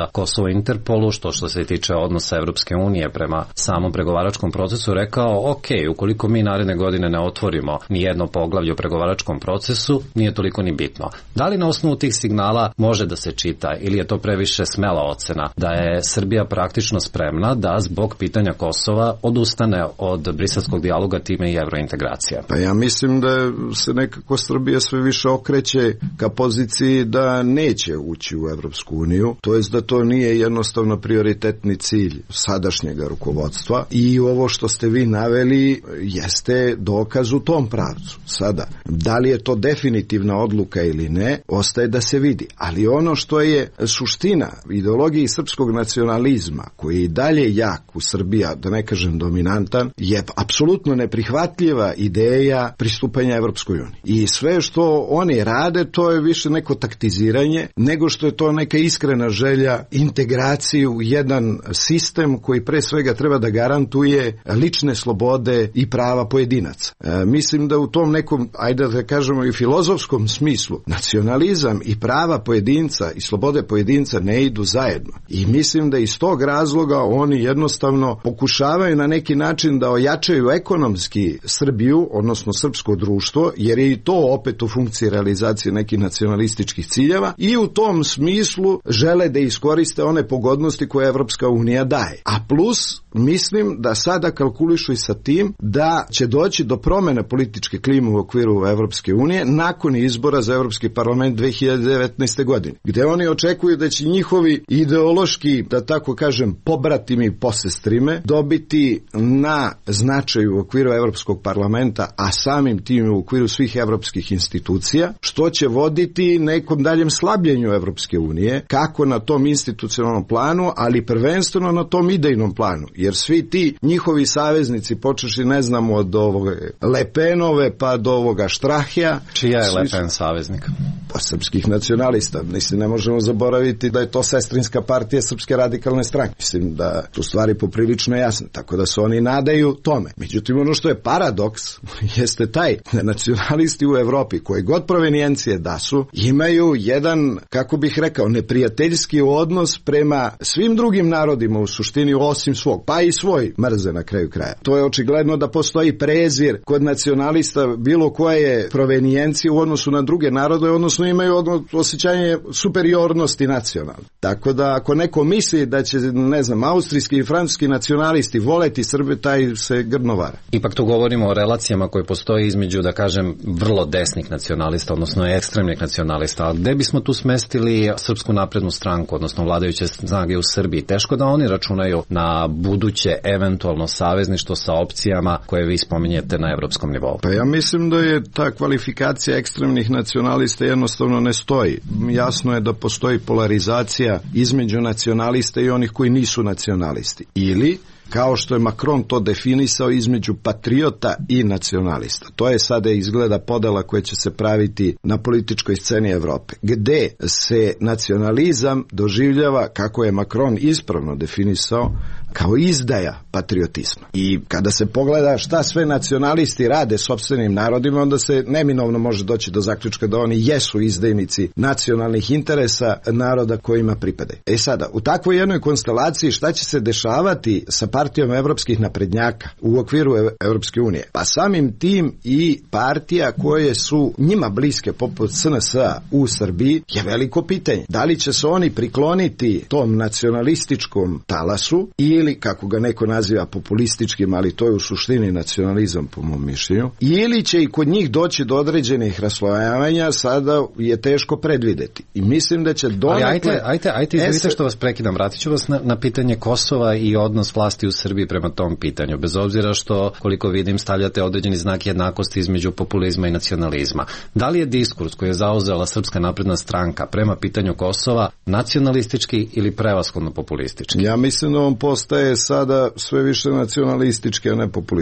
Interpolu, što što se tiče odnosa Evropske unije prema samom pregovaračkom procesu, rekao, ok, ukoliko mi naredne godine ne otvorimo ni jedno poglavlje u pregovaračkom procesu, nije toliko ni bitno. Da li na osnovu tih signala može da se čita ili je to previše smela ocena da je Srbija praktično spremna da zbog pitanja Kosova odustane od briselskog dijaloga, time i evrointegracija? Pa ja mislim da se nekako Srbija sve više okreće ka poziciji da neće ući u Evropsku uniju, to jest da to nije jednostavno prioritetni cilj sadašnjeg rukovodstva i ovo što ste vi naveli jeste dokaz u tom pravcu. Sada, da li je to definitivna odluka ili ne, ostaje da se vidi. Ali ono što je suština ideologiji srpskog nacionalizma, koji je i dalje jak u Srbiji, da ne kažem dominantan, je apsolutno neprihvatljiva ideja pristupanja Evropskoj uniji. I sve što oni rade, to je više neko taktiziranje, nego što je to neka iskrena želja integracije u jedan sistem koji pre svega treba da garantuje lične slobode i prava pojedinaca. E, mislim da u tom nekom, ajde da kažemo i filozofskom smislu, nacionalizam i prava pojedinca i slobode pojedinca ne idu zajedno. I mislim da iz tog razloga oni jednostavno pokušavaju na neki način da ojačaju ekonomski Srbiju, odnosno srpsko društvo, jer je i to opet u funkciji realizacije nekih nacionalističkih ciljeva i u tom smislu žele da iskoriste one pogodnosti koje Evropska unija daje. A plus, mislim da sada kalkulišu i sa tim da će doći do promene političke klime u okviru Evropske unije nakon izbora za Evropski parlament dve hiljade devetnaeste. godine, gde oni očekuju da će njihovi ideološki, da tako kažem, pobratimi i posestrime dobiti na značaju u okviru Evropskog parlamenta, a samim tim u okviru svih evropskih institucija, što će voditi nekom daljem slabljenju Evropske unije, kako na tom institucionalnom planu, ali prvenstveno na tom idejnom planu, jer svi ti njihovi saveznici, počeši ne znam od ovog Lepenove pa do ovoga Štrahija. Čija je Le Pen saveznik? Pa srpskih nacionalista. Mislim, ne možemo zaboraviti da je to sestrinska partija Srpske radikalne stranke. Mislim da tu stvari poprilično jasne, tako da se oni nadaju tome. Međutim, ono što je paradoks jeste taj da nacionalisti u Evropi, koje god provenijencije da su, imaju jedan, kako bih rekao, neprijateljski odnos prema svim drugim narodima u suštini osim svog, pa i svoj mrze na kraju kraja. To je očigledno da postoji prezir kod nacionalista bilo koje provenijencije u odnosu na druge narode, odnosno imaju osjećanje superiornosti nacionalne. Tako da ako neko misli da će, ne znam, austrijski i francuski nacionalisti voleti Srbe, taj se grdno vara. Ipak tu govorimo o relacijama koje postoje između, da kažem, vrlo desnih nacionalista, odnosno ekstremnih nacionalista. A gde bismo tu smestili Srpsku naprednu stranku, odnosno vladajuće snage u Srbiji? Teško da oni računaju na buduće eventualno savezništvo sa opcijama koje vi spominjete na evropskom nivou. Pa ja mislim da je ta kvalifikacija ekstremnih nacionalista jednostavno ne stoji. Jasno je da postoji polarizacija između nacionalista i onih koji nisu nacionalisti. Ili kao što je Macron to definisao, između patriota i nacionalista. To je sada izgleda podela koja će se praviti na političkoj sceni Evrope, gde se nacionalizam doživljava, kako je Macron ispravno definisao, kao izdaja patriotizma. I kada se pogleda šta sve nacionalisti rade sopstvenim narodima, onda se neminovno može doći do zaključka da oni jesu izdajnici nacionalnih interesa naroda kojima pripadaju. E sada, u takvoj jednoj konstelaciji šta će se dešavati sa partijom evropskih naprednjaka u okviru Evropske unije? Pa samim tim i partija koje su njima bliske poput S N S-a u Srbiji je veliko pitanje. Da li će se oni prikloniti tom nacionalističkom talasu ili, kako ga neko naziva, populističkim, ali to je u suštini nacionalizam po mom mišljenju, ili će i kod njih doći do određenih raslojavanja, sada je teško predvideti. I mislim da će donekle... Ali ajte, ajte, ajte izvite što vas prekidam, vratit ću vas na, na pitanje Kosova i odnos vlasti u Srbiji prema tom pitanju, bez obzira što, koliko vidim, stavljate određeni znak jednakosti između populizma i nacionalizma. Da li je diskurs koji je zauzela Srpska napredna stranka prema pitanju Kosova nacionalistički ili prevashodno populistički? Ja mislim da on postaje sada sve više nacionalistički, a ne populistički.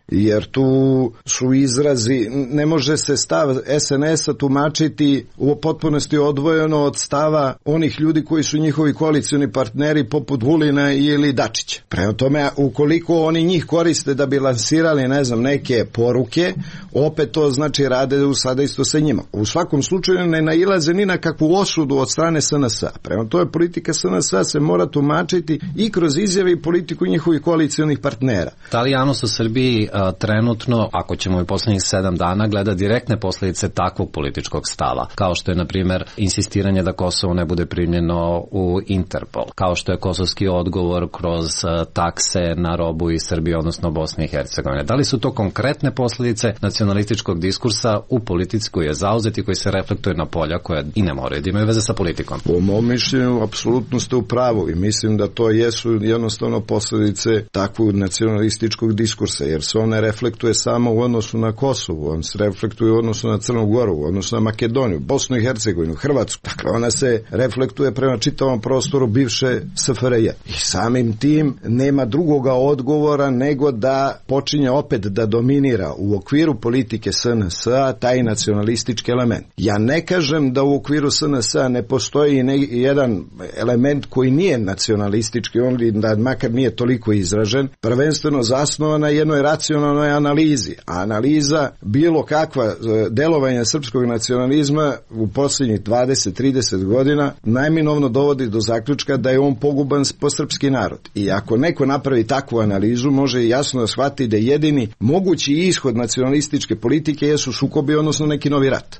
jer tu su izrazi, ne može se stav es en es a tumačiti u potpunosti odvojeno od stava onih ljudi koji su njihovi koalicioni partneri poput Vulina ili Dačića. Prema tome, ukoliko oni njih koriste da bi lansirali, ne znam, neke poruke, opet to znači rade u sada isto sa njima. U svakom slučaju ne nailaze ni na kakvu osudu od strane es en es a. Prema tome, politika es en es a se mora tumačiti i kroz izjave i politiku njihovih koalicijonih partnera. Da li javnost u Srbiji a, trenutno, ako ćemo i poslednjih sedam dana, gleda direktne posljedice takvog političkog stava, kao što je, na primjer, insistiranje da Kosovo ne bude primljeno u Interpol, kao što je kosovski odgovor kroz a, takse na robu iz Srbije, odnosno Bosne i Hercegovine. Da li su to konkretne posljedice nacionalističkog diskursa u politici koji je zauzet i koji se reflektuje na polja koja i ne moraju da imaju veze sa politikom? Po mom mišljenju, apsolutno ste u pravu i mislim da to jesu jednostavno posljedice takvog nacionalističkog diskursa, jer se on ne reflektuje samo u odnosu na Kosovo, on se reflektuje u odnosu na Crnu Goru, u odnosu na Makedoniju, Bosnu i Hercegovinu, Hrvatsku. Dakle, ona se reflektuje prema čitavom prostoru bivše es ef er je. I samim tim nema drugoga odgovora nego da počinje opet da dominira u okviru politike es en es a taj nacionalistički element. Ja ne kažem da u okviru es en es a ne postoji ne, jedan element koji nije nacionalistički, on da makar nije toliko izražen, prvenstveno zasnovan na jednoj racionalnoj analizi. A analiza bilo kakva delovanja srpskog nacionalizma u posljednjih dvadeset do trideset godina najminovno dovodi do zaključka da je on poguban po srpski narod. I ako neko napravi takvu analizu, može jasno da shvati da jedini mogući ishod nacionalističke politike jesu sukobi, odnosno neki novi rat.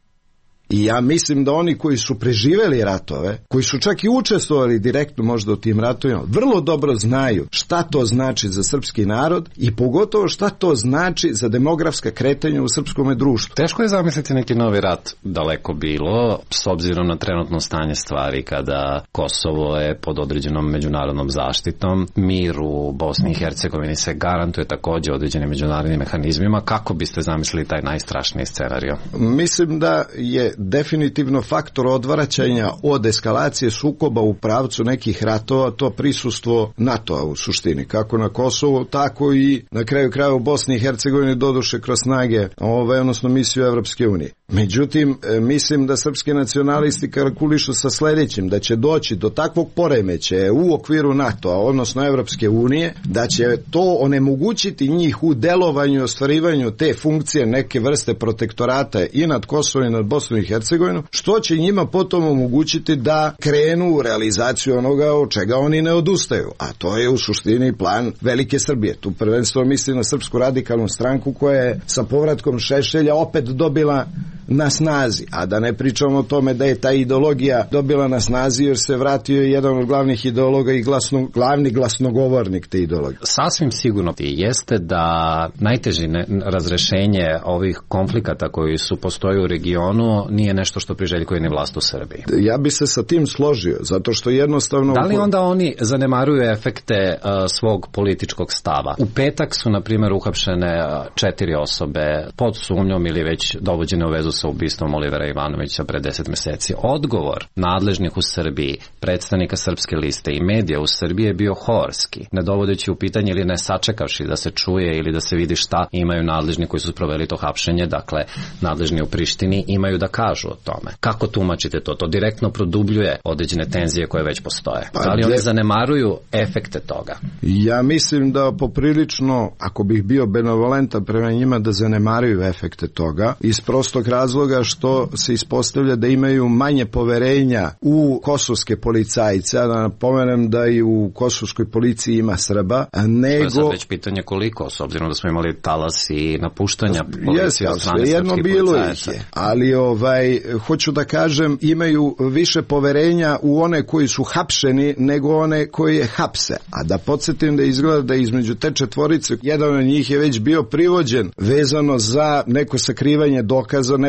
I ja mislim da oni koji su preživeli ratove, koji su čak i učestvovali direktno možda u tim ratovima, vrlo dobro znaju šta to znači za srpski narod i pogotovo šta to znači za demografska kretanja u srpskom društvu. Teško je zamisliti neki novi rat, daleko bilo, s obzirom na trenutno stanje stvari kada Kosovo je pod određenom međunarodnom zaštitom, mir u Bosni i Hercegovini se garantuje takođe određenim međunarodnim mehanizmima. Kako biste zamislili taj najstrašniji scenario? Mislim da je definitivno faktor odvraćanja od eskalacije sukoba u pravcu nekih ratova to prisustvo NATO-a u suštini, kako na Kosovu, tako i na kraju kraja u Bosni i Hercegovini, doduše kroz snage, ovaj, odnosno misiju Evropske unije. Međutim, mislim da srpski nacionalisti kalkulišu sa sledećim, da će doći do takvog poremećaja u okviru NATO-a, odnosno Evropske unije, da će to onemogućiti njih u delovanju i ostvarivanju te funkcije neke vrste protektorata i nad Kosovo i nad Bosnu i Hercegovinu, što će njima potom omogućiti da krenu u realizaciju onoga od čega oni ne odustaju, a to je u suštini plan Velike Srbije. Tu prvenstveno mislim na Srpsku radikalnu stranku koja je sa povratkom Šešelja opet dobila na snazi, a da ne pričamo o tome da je ta ideologija dobila na snazi jer se vratio jedan od glavnih ideologa i glasno, glavni glasnogovornik te ideologije. Sasvim sigurno jeste da najteže razrešenje ovih konflikata koji su postoje u regionu nije nešto što priželjkuje ni vlast u Srbiji. Ja bi se sa tim složio, zato što jednostavno... Da li onda oni zanemaruju efekte uh, svog političkog stava? U petak su, na primjer, uhapšene uh, četiri osobe pod sumnjom ili već dovođene u vezu sa ubistvom Olivera Ivanovića pre deset meseci. Odgovor nadležnih u Srbiji, predstavnika Srpske liste i medija u Srbiji je bio horski, ne dovodeći u pitanje ili ne sačekavši da se čuje ili da se vidi šta imaju nadležni koji su sproveli to hapšenje, dakle nadležni u Prištini imaju da kažu o tome. Kako tumačite to? To direktno produbljuje određene tenzije koje već postoje. Da li oni zanemaruju efekte toga? Ja mislim da poprilično, ako bih bio benevolentan prema njima, da zanemaruju efekte toga, iz prostog razloga što se ispostavlja da imaju manje poverenja u kosovske policajce, a da napomenem da i u kosovskoj policiji ima Srba, a nego... To je sad već pitanje koliko, s obzirom da smo imali talas i napuštanja policije od strane srpskih policajaca. Ali ovaj, hoću da kažem, imaju više poverenja u one koji su hapšeni nego one koji je hapse. A da podsjetim da izgleda da između te četvorice jedan od njih je već bio privođen vezano za neko sakrivanje dokaza, ne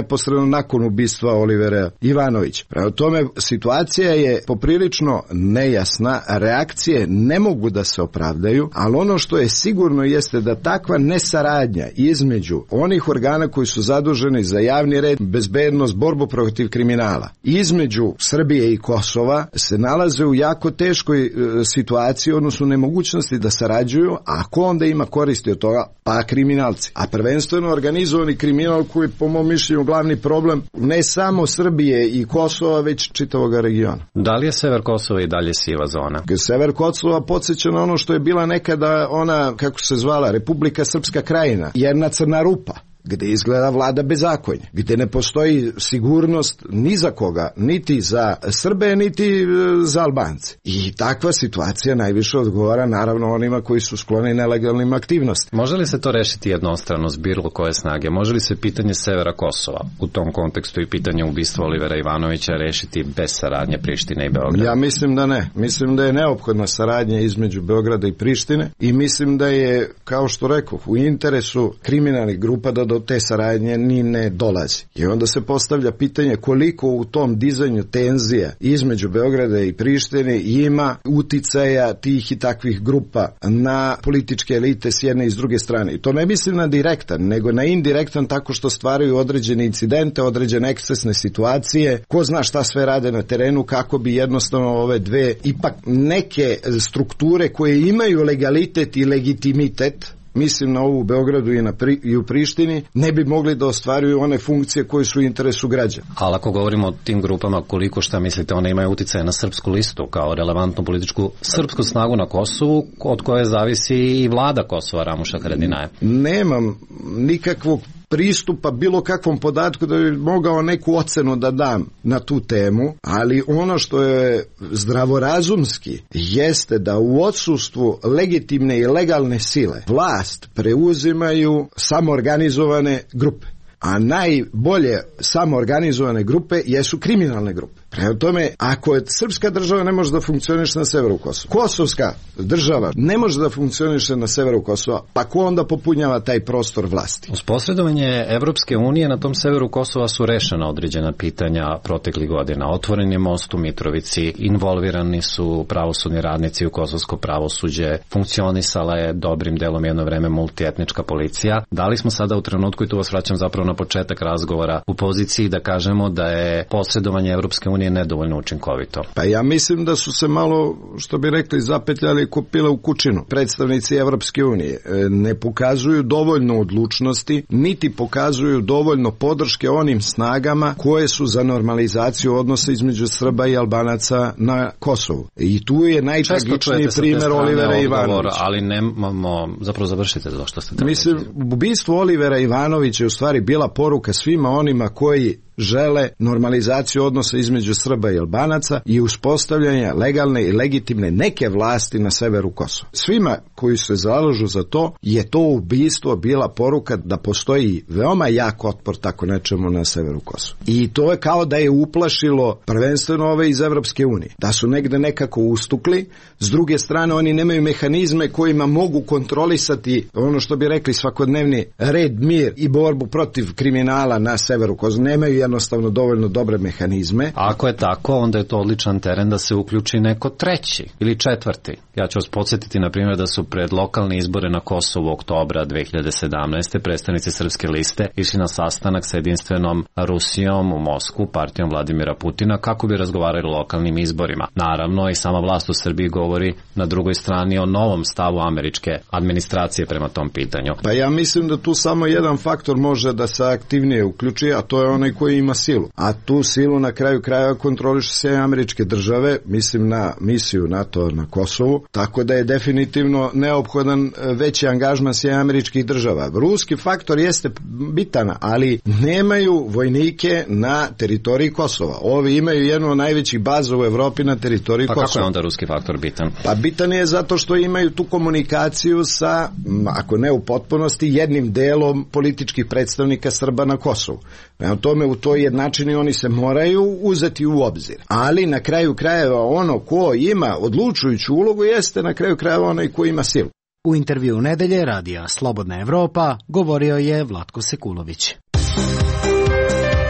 neposredno nakon ubistva Olivera Ivanovića. Prema tome, situacija je poprilično nejasna, reakcije ne mogu da se opravdaju, ali ono što je sigurno jeste da takva nesaradnja između onih organa koji su zaduženi za javni red, bezbednost, borbu protiv kriminala, između Srbije i Kosova se nalaze u jako teškoj e, situaciji, odnosno nemogućnosti da sarađuju, a ko onda ima koristi od toga? Pa kriminalci. A prvenstveno organizovani kriminal koji po mom mišljenju glavni problem ne samo Srbije i Kosova, već čitavog regiona. Da li je sever Kosova i dalje siva zona? Sever Kosova podsjeća na ono što je bila nekada ona, kako se zvala, Republika Srpska Krajina, jedna crna rupa, gde izgleda vlada bezakonje, gde ne postoji sigurnost ni za koga, niti za Srbe, niti za Albance. I takva situacija najviše odgovara naravno onima koji su skloni nelegalnim aktivnostima. Može li se to rešiti jednostrano s bilo koje snage? Može li se pitanje severa Kosova, u tom kontekstu i pitanje ubistva Olivera Ivanovića, rešiti bez saradnje Prištine i Beograda? Ja mislim da ne. Mislim da je neophodna saradnja između Beograda i Prištine i mislim da je, kao što rekoh, u interesu kriminalnih grupa da do te saradnje ni ne dolazi. I onda se postavlja pitanje koliko u tom dizanju tenzija između Beograda i Prištine ima uticaja tih i takvih grupa na političke elite s jedne i s druge strane. I to ne mislim na direktan, nego na indirektan, tako što stvaraju određene incidente, određene ekscesne situacije, ko zna šta sve rade na terenu, kako bi jednostavno ove dve ipak neke strukture koje imaju legalitet i legitimitet, mislim na ovu u Beogradu i, na pri, i u Prištini, ne bi mogli da ostvaruju one funkcije koje su u interesu građana. Ali ako govorimo o tim grupama, koliko šta mislite, one imaju uticaje na srpsku listu kao relevantnu političku srpsku snagu na Kosovu, od koje zavisi i vlada Kosova Ramuša Haradinaja? Nemam nikakvog pristupa bilo kakvom podatku da bi mogao neku ocenu da dam na tu temu, ali ono što je zdravorazumski jeste da u odsustvu legitimne i legalne sile vlast preuzimaju samoorganizovane grupe. A najbolje samoorganizovane grupe jesu kriminalne grupe. Prema tome, ako je srpska država ne može da funkcioniše na severu Kosova, kosovska država ne može da funkcioniše na severu Kosova, pa ko onda popunjava taj prostor vlasti? Uz posredovanje Evropske unije na tom severu Kosova su rešena određena pitanja proteklih godina. Otvoren je most u Mitrovici, involvirani su pravosudni radnici u kosovsko pravosuđe, funkcionisala je dobrim delom jedno vreme multietnička policija. Da li smo sada u trenutku, i tu vas vraćam zapravo na početak razgovora, u poziciji da kažemo da je posredovanje Evropske unije nedovoljno učinkovito? Pa ja mislim da su se malo, što bi rekli, zapetljali kupile u kućinu. Predstavnici Evropske unije ne pokazuju dovoljno odlučnosti, niti pokazuju dovoljno podrške onim snagama koje su za normalizaciju odnosa između Srba i Albanaca na Kosovu. I tu je najtragičniji primjer Olivera Ivanovića. Ali nemamo, zapravo završite to što ste trebali. Mislim, ubistvo Olivera Ivanovića je u stvari bila poruka svima onima koji žele normalizaciju odnosa između Srba i Albanaca i uspostavljanje legalne i legitimne neke vlasti na severu Kosova. Svima koji se zalažu za to je to ubistvo bila poruka da postoji veoma jak otpor tako nečemu na severu Kosova. I to je kao da je uplašilo prvenstveno ove iz Evropske unije. Da su negde nekako ustukli, s druge strane oni nemaju mehanizme kojima mogu kontrolisati ono što bi rekli svakodnevni red, mir i borbu protiv kriminala na severu Kosova. Nemaju jednostavno dovoljno dobre mehanizme. A ako je tako, onda je to odličan teren da se uključi neko treći ili četvrti. Ja ću vas podsjetiti, na primjer, da su pred lokalne izbore na Kosovu oktobra dve hiljade sedamnaeste. predstavnici Srpske liste išli na sastanak sa jedinstvenom Rusijom u Moskvu, partijom Vladimira Putina, kako bi razgovarali o lokalnim izborima. Naravno, i sama vlast u Srbiji govori na drugoj strani o novom stavu američke administracije prema tom pitanju. Pa ja mislim da tu samo jedan faktor može da se aktivnije uključi, a to je onaj koji ima silu. A tu silu na kraju krajeva kontroliše se američke države, mislim na misiju NATO na Kosovu, tako da je definitivno neophodan veći angažman Sjedinjenih američkih država. Ruski faktor jeste bitan, ali nemaju vojnike na teritoriji Kosova. Ovi imaju jednu od najvećih baza u Evropi na teritoriji pa Kosova. Pa kako je onda ruski faktor bitan? Pa bitan je zato što imaju tu komunikaciju sa, ako ne u potpunosti, jednim delom političkih predstavnika Srba na Kosovu. Prema tome, u toj jednačini oni se moraju uzeti u obzir. Ali na kraju krajeva ono ko ima odlučujuću ulogu jeste na kraju krajeva onaj ko ima silu. U intervju nedelje radija Slobodna Evropa govorio je Vlatko Sekulović.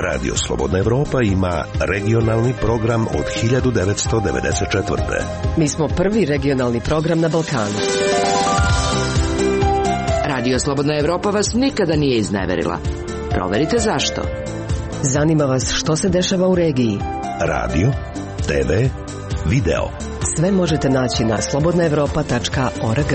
Radio Slobodna Evropa ima regionalni program od hiljadu devetsto devedeset četvrte. Mi smo prvi regionalni program na Balkanu. Radio Slobodna Evropa vas nikada nije izneverila. Proverite zašto. Zanima vas što se dešava u regiji. Radio, te ve, video. Sve možete naći na slobodna evropa tačka org.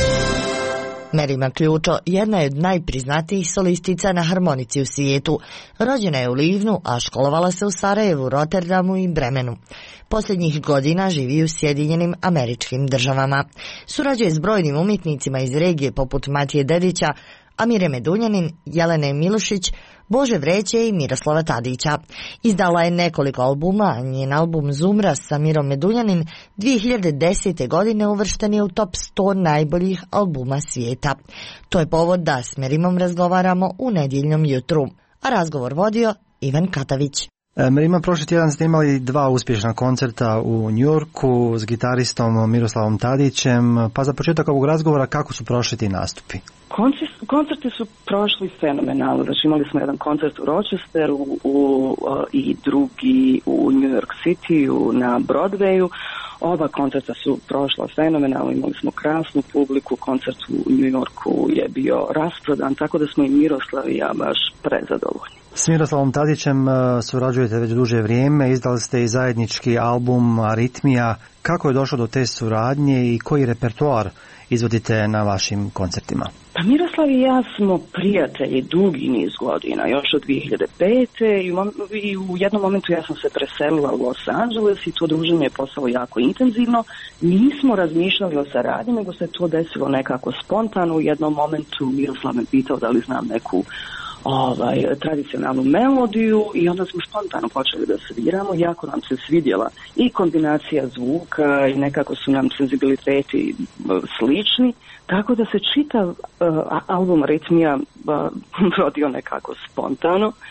Merima Ključo jedna je od najpriznatijih solistica na harmonici u svijetu. Rođena je u Livnu, a školovala se u Sarajevu, Rotterdamu i Bremenu. Posljednjih godina živi u Sjedinjenim Američkim Državama. Surađuje s brojnim umjetnicima iz regije poput Matije Dedića, Amire Medunjanin, Jelene Milušić, Bože Vreće i Miroslava Tadića. Izdala je nekoliko albuma, a njen album Zumra sa Mirom Medunjanin dvije hiljade desete. godine uvršten je u top sto najboljih albuma svijeta. To je povod da s Merimom razgovaramo u nedjeljnom jutru. A razgovor vodio Ivan Katavić. Merima, prošli tjedan ste imali dva uspješna koncerta u Njujorku s gitaristom Miroslavom Tadićem, pa za početak ovog razgovora kako su prošli ti nastupi? Koncerti, koncerti su prošli fenomenalno. Znači imali smo jedan koncert u Rochesteru u, u, i drugi u New York City na Broadwayu. Oba koncerta su prošla fenomenalno, imali smo krasnu publiku, koncert u New Yorku je bio rasprodan, tako da smo i Miroslav i ja baš prezadovoljni. S Miroslavom Tadićem surađujete već duže vrijeme, izdali ste i zajednički album Aritmija. Kako je došlo do te suradnje i koji repertoar izvodite na vašim koncertima? Pa Miroslav i ja smo prijatelji dugi niz godina, još od dvije hiljade pete. i u jednom momentu ja sam se preselila u Los Angeles i to druženje je postalo jako intenzivno. Nismo razmišljali o saradnji, nego se to desilo nekako spontano. U jednom momentu Miroslav me pitao da li znam neku ovaj, tradicionalnu melodiju i onda smo spontano počeli da sviramo. Jako nam se svidjela i kombinacija zvuka i nekako su nam senzibiliteti slični. Tako da se čitav uh, album Aritmija uh, rodio nekako spontano. Uh,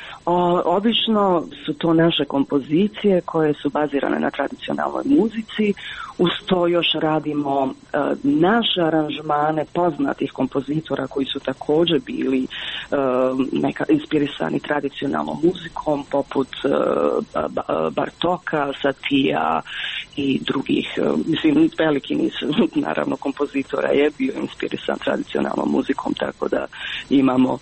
obično su to naše kompozicije koje su bazirane na tradicionalnoj muzici. Uz to još radimo uh, naše aranžmane poznatih kompozitora koji su također bili uh, neka, inspirisani tradicionalnom muzikom poput uh, Bartoka, Satija i drugih. Uh, mislim, veliki nisu, naravno, kompozitora je bio inspirisan tradicionalnom muzikom, tako da imamo uh,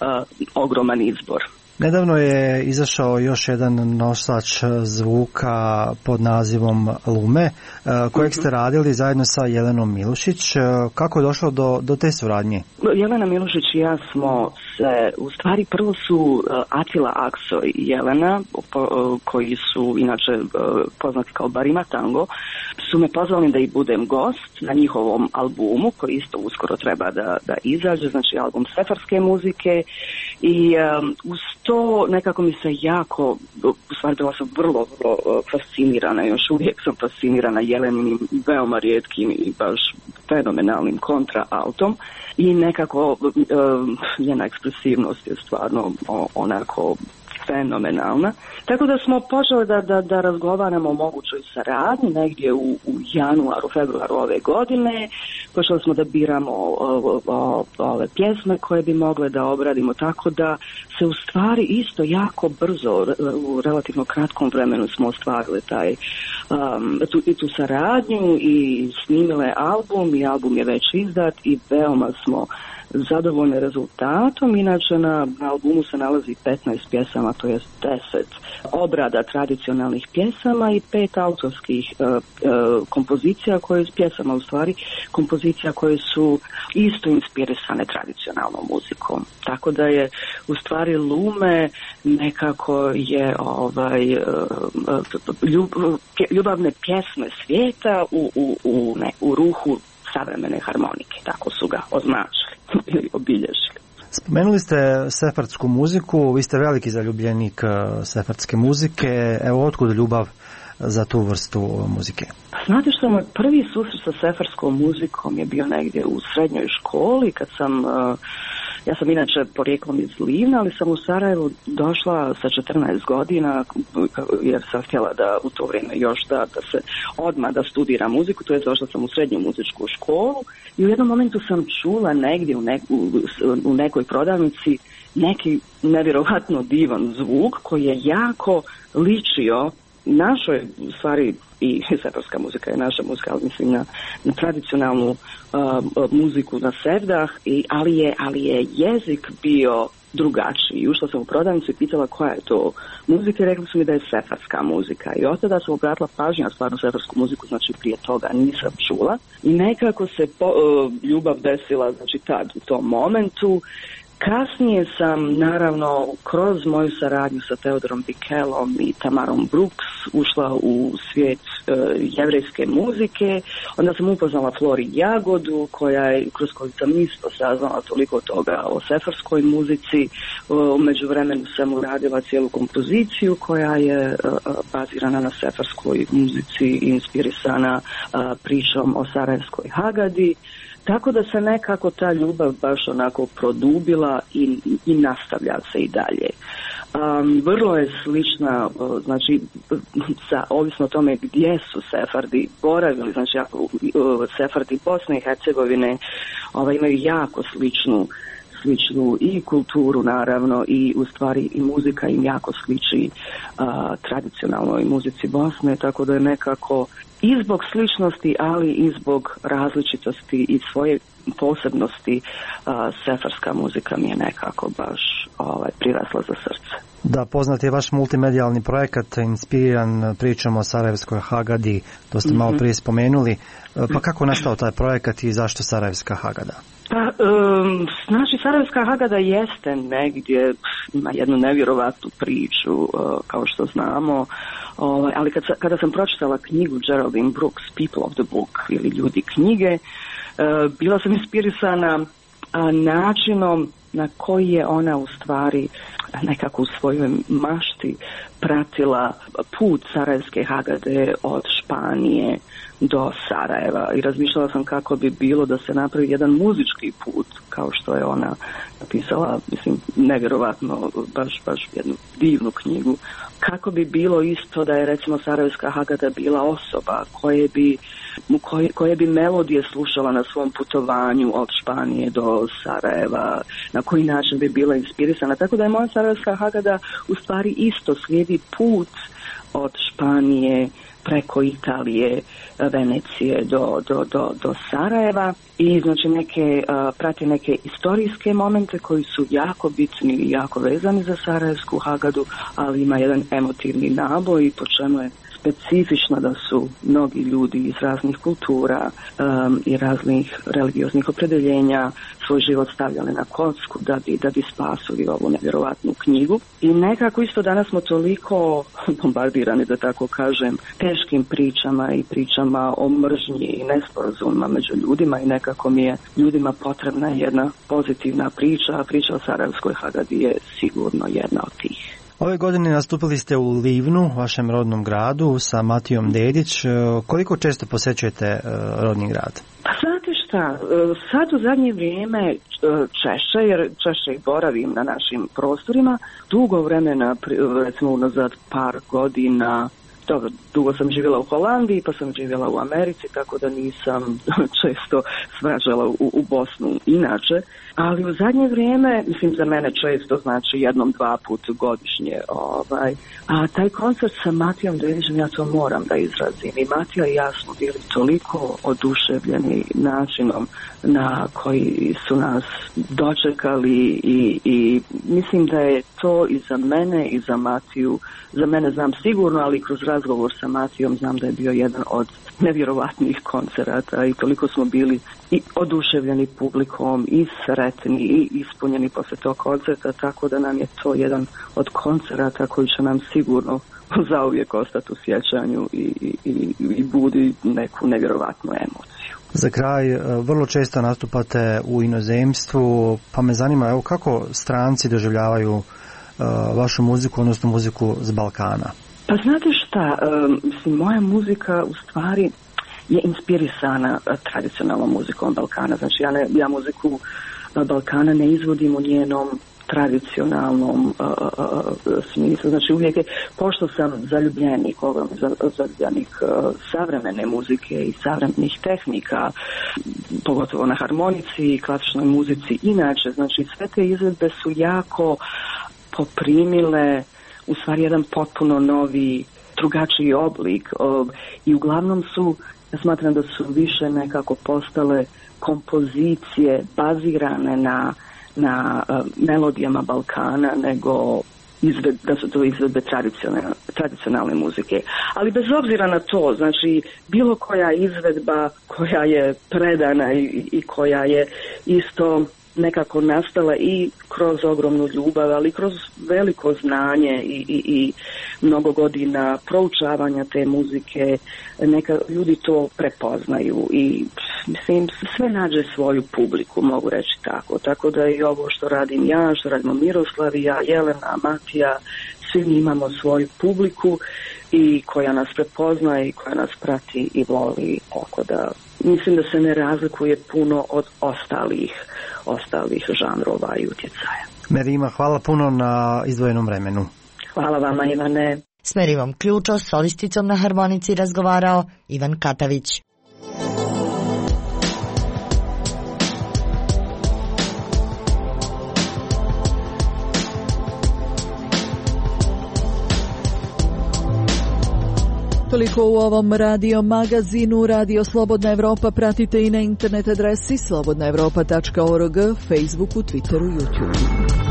ogroman izbor. Nedavno je izašao još jedan nosač zvuka pod nazivom Lume, kojeg ste radili zajedno sa Jelenom Milušić. Kako je došlo do, do te suradnje? Jelena Milušić i ja smo se, u stvari prvo su Atila Akso i Jelena, koji su inače poznati kao Barima Tango, su me pozvali da i budem gost na njihovom albumu, koji isto uskoro treba da, da izađe, znači album sefarske muzike. I um, uz to nekako mi se jako, u stvari bila sam vrlo, vrlo fascinirana, još uvijek sam fascinirana Jelenim veoma rijetkim i baš fenomenalnim kontraaltom i nekako um, njena ekspresivnost je stvarno onako fenomenalna. Tako da smo počeli da, da, da razgovaramo o mogućoj saradnji negdje u, u januaru, februaru ove godine. Počeli smo da biramo o, o, ove pjesme koje bi mogle da obradimo, tako da se u stvari isto jako brzo, u relativno kratkom vremenu smo ostvarili taj, um, tu, i tu saradnju i snimile album i album je već izdat i veoma smo zadovoljni rezultatom. Inače na, na albumu se nalazi petnaest pjesama, to je deset obrada tradicionalnih pjesama i pet autorskih uh, uh, kompozicija koje pjesama u stvari kompozicija koje su isto inspirisane tradicionalnom muzikom. Tako da je u stvari Lume nekako je ovaj uh, ljub, ljubavne pjesme svijeta u, u, u, ne, u ruhu savremene harmonike, tako su ga označili ili obilježili. Spomenuli ste sefardsku muziku, vi ste veliki zaljubljenik sefardske muzike, evo otkud ljubav za tu vrstu muzike? Znate što, moj prvi susret sa sefarskom muzikom je bio negdje u srednjoj školi, kad sam uh, Ja sam inače porijeklom iz Livna, ali sam u Sarajevo došla sa četrnaest godina jer sam htjela da u to vrijeme još da, da se odmah da studiram muziku, to je došla sam u srednju muzičku školu i u jednom momentu sam čula negdje u, neku, u nekoj prodavnici neki nevjerovatno divan zvuk koji je jako ličio našoj, u stvari i sefarska muzika je naša muzika, ali mislim na, na tradicionalnu uh, muziku na sevdah, i, ali, je, ali je jezik bio drugačiji. Ušla sam u prodavnicu i pitala koja je to muzika i rekli su mi da je sefarska muzika. I od tada sam obratila pažnju na stvarno sefarsku muziku, znači prije toga nisam čula. I nekako se po, uh, ljubav desila, znači tad u tom momentu. Kasnije sam, naravno, kroz moju saradnju sa Teodorom Bikelom i Tamarom Brooks ušla u svijet e, jevrejske muzike. Onda sam upoznala Flori Jagodu, koja je, kroz koju sam isto saznala toliko toga o sefarskoj muzici. U međuvremenu sam uradila cijelu kompoziciju koja je e, bazirana na sefarskoj muzici i inspirisana e, pričom o sarajevskoj Hagadi. Tako da se nekako ta ljubav baš onako produbila i, i nastavlja se i dalje. Um, vrlo je slična, znači, sa, ovisno o tome gdje su Sefardi boravili, znači Sefardi Bosne i Hercegovine ovaj, imaju jako sličnu sličnu i kulturu naravno i u stvari i muzika im jako sliči uh, tradicionalnoj muzici Bosne, tako da je nekako i zbog sličnosti, ali i zbog različitosti i svoje posebnosti uh, sefarska muzika mi je nekako baš ovaj, prirasla za srce. Da, poznat je vaš multimedijalni projekat inspiriran pričom o sarajevskoj Hagadi, to ste mm-hmm. malo prije spomenuli. Pa kako nastao taj projekat i zašto sarajevska Hagada? Pa, um, znači, sarajevska Hagada jeste negdje, ima jednu nevjerovatnu priču, uh, kao što znamo, uh, ali kad, kada sam pročitala knjigu Geraldine Brooks, People of the Book, ili Ljudi knjige, uh, bila sam inspirisana uh, načinom na koji je ona u stvari nekako u svojoj mašti pratila put sarajevske Hagade od Španije do Sarajeva i razmišljala sam kako bi bilo da se napravi jedan muzički put, kao što je ona napisala, mislim, nevjerovatno, baš, baš jednu divnu knjigu. Kako bi bilo isto da je recimo sarajevska Hagada bila osoba koje bi, koje, koje bi melodije slušala na svom putovanju od Španije do Sarajeva, na koji način bi bila inspirisana. Tako da je moja sarajevska Hagada u stvari isto slijedi put od Španije preko Italije, Venecije do, do, do, do Sarajeva i znači neke, uh, prati neke istorijske momente koji su jako bitni i jako vezani za sarajevsku Hagadu, ali ima jedan emotivni naboj po čemu je specifično da su mnogi ljudi iz raznih kultura um, i raznih religioznih opredeljenja svoj život stavljali na kocku da bi, da bi spasili ovu nevjerovatnu knjigu. I nekako isto danas smo toliko bombardirani, da tako kažem, teškim pričama i pričama o mržnji i nesporazumima među ljudima i nekako mi je ljudima potrebna jedna pozitivna priča, a priča o sarajevskoj Hagadi je sigurno jedna od tih. Ove godine nastupili ste u Livnu, vašem rodnom gradu, sa Matijom Dedić. Koliko često posjećujete rodni grad? Pa znate šta, sad u zadnje vrijeme češće, jer češće i boravim na našim prostorima. Dugo vremena, recimo unazad par godina, dobro, dugo sam živjela u Holandiji, pa sam živjela u Americi, tako da nisam često svraćala u, u Bosnu inače. Ali u zadnje vrijeme, mislim za mene često znači jednom, dva put godišnje. Ovaj. A taj koncert sa Matijom Dedićem, ja to moram da izrazim. I Matija i ja smo bili toliko oduševljeni načinom na koji su nas dočekali i, i mislim da je to i za mene i za Matiju, za mene znam sigurno, ali kroz razgovor sa Matijom znam da je bio jedan od nevjerovatnih koncerata i toliko smo bili i oduševljeni publikom i sretni i ispunjeni poslije tog koncerta, tako da nam je to jedan od koncerata koji će nam sigurno zauvijek ostati u sjećanju i, i, i, i budi neku nevjerovatnu emociju. Za kraj, vrlo često nastupate u inozemstvu, pa me zanima evo kako stranci doživljavaju uh, vašu muziku, odnosno muziku s Balkana. Pa znate šta, um, mislim, moja muzika u stvari je inspirisana tradicionalnom muzikom Balkana. Znači ja, ne, ja muziku Balkana ne izvodim u njenom tradicionalnom uh, uh, smislu. Znači uvijek je, pošto sam zaljubljenik, zaljubljenik uh, savremene muzike i savremenih tehnika, pogotovo na harmonici i klasičnoj muzici inače, znači sve te izvedbe su jako poprimile u stvari jedan potpuno novi, drugačiji oblik uh, i uglavnom su, ja smatram da su više nekako postale kompozicije bazirane na na uh, melodijama Balkana nego izved, da su to izvedbe tradicionalne, tradicionalne muzike. Ali bez obzira na to, znači bilo koja izvedba koja je predana i, i koja je isto nekako nastala i kroz ogromnu ljubav, ali kroz veliko znanje i, i, i mnogo godina proučavanja te muzike, neka ljudi to prepoznaju i mislim sve nađe svoju publiku, mogu reći tako. Tako da i ovo što radim ja, što radimo Miroslav i ja, Jelena, Matija, svi mi imamo svoju publiku i koja nas prepozna i koja nas prati i voli, tako da mislim da se ne razlikuje puno od ostalih ostalih žanrova i utjecaja. Merima, hvala puno na izdvojenom vremenu. Hvala vama, Ivane. S Merivom Ključo, solisticom na harmonici, razgovarao Ivan Katavić. Toliko u ovom radio magazinu. Radio Slobodna Evropa pratite i na internet adresi slobodna evropa tačka org, Facebooku, Twitteru, YouTubeu.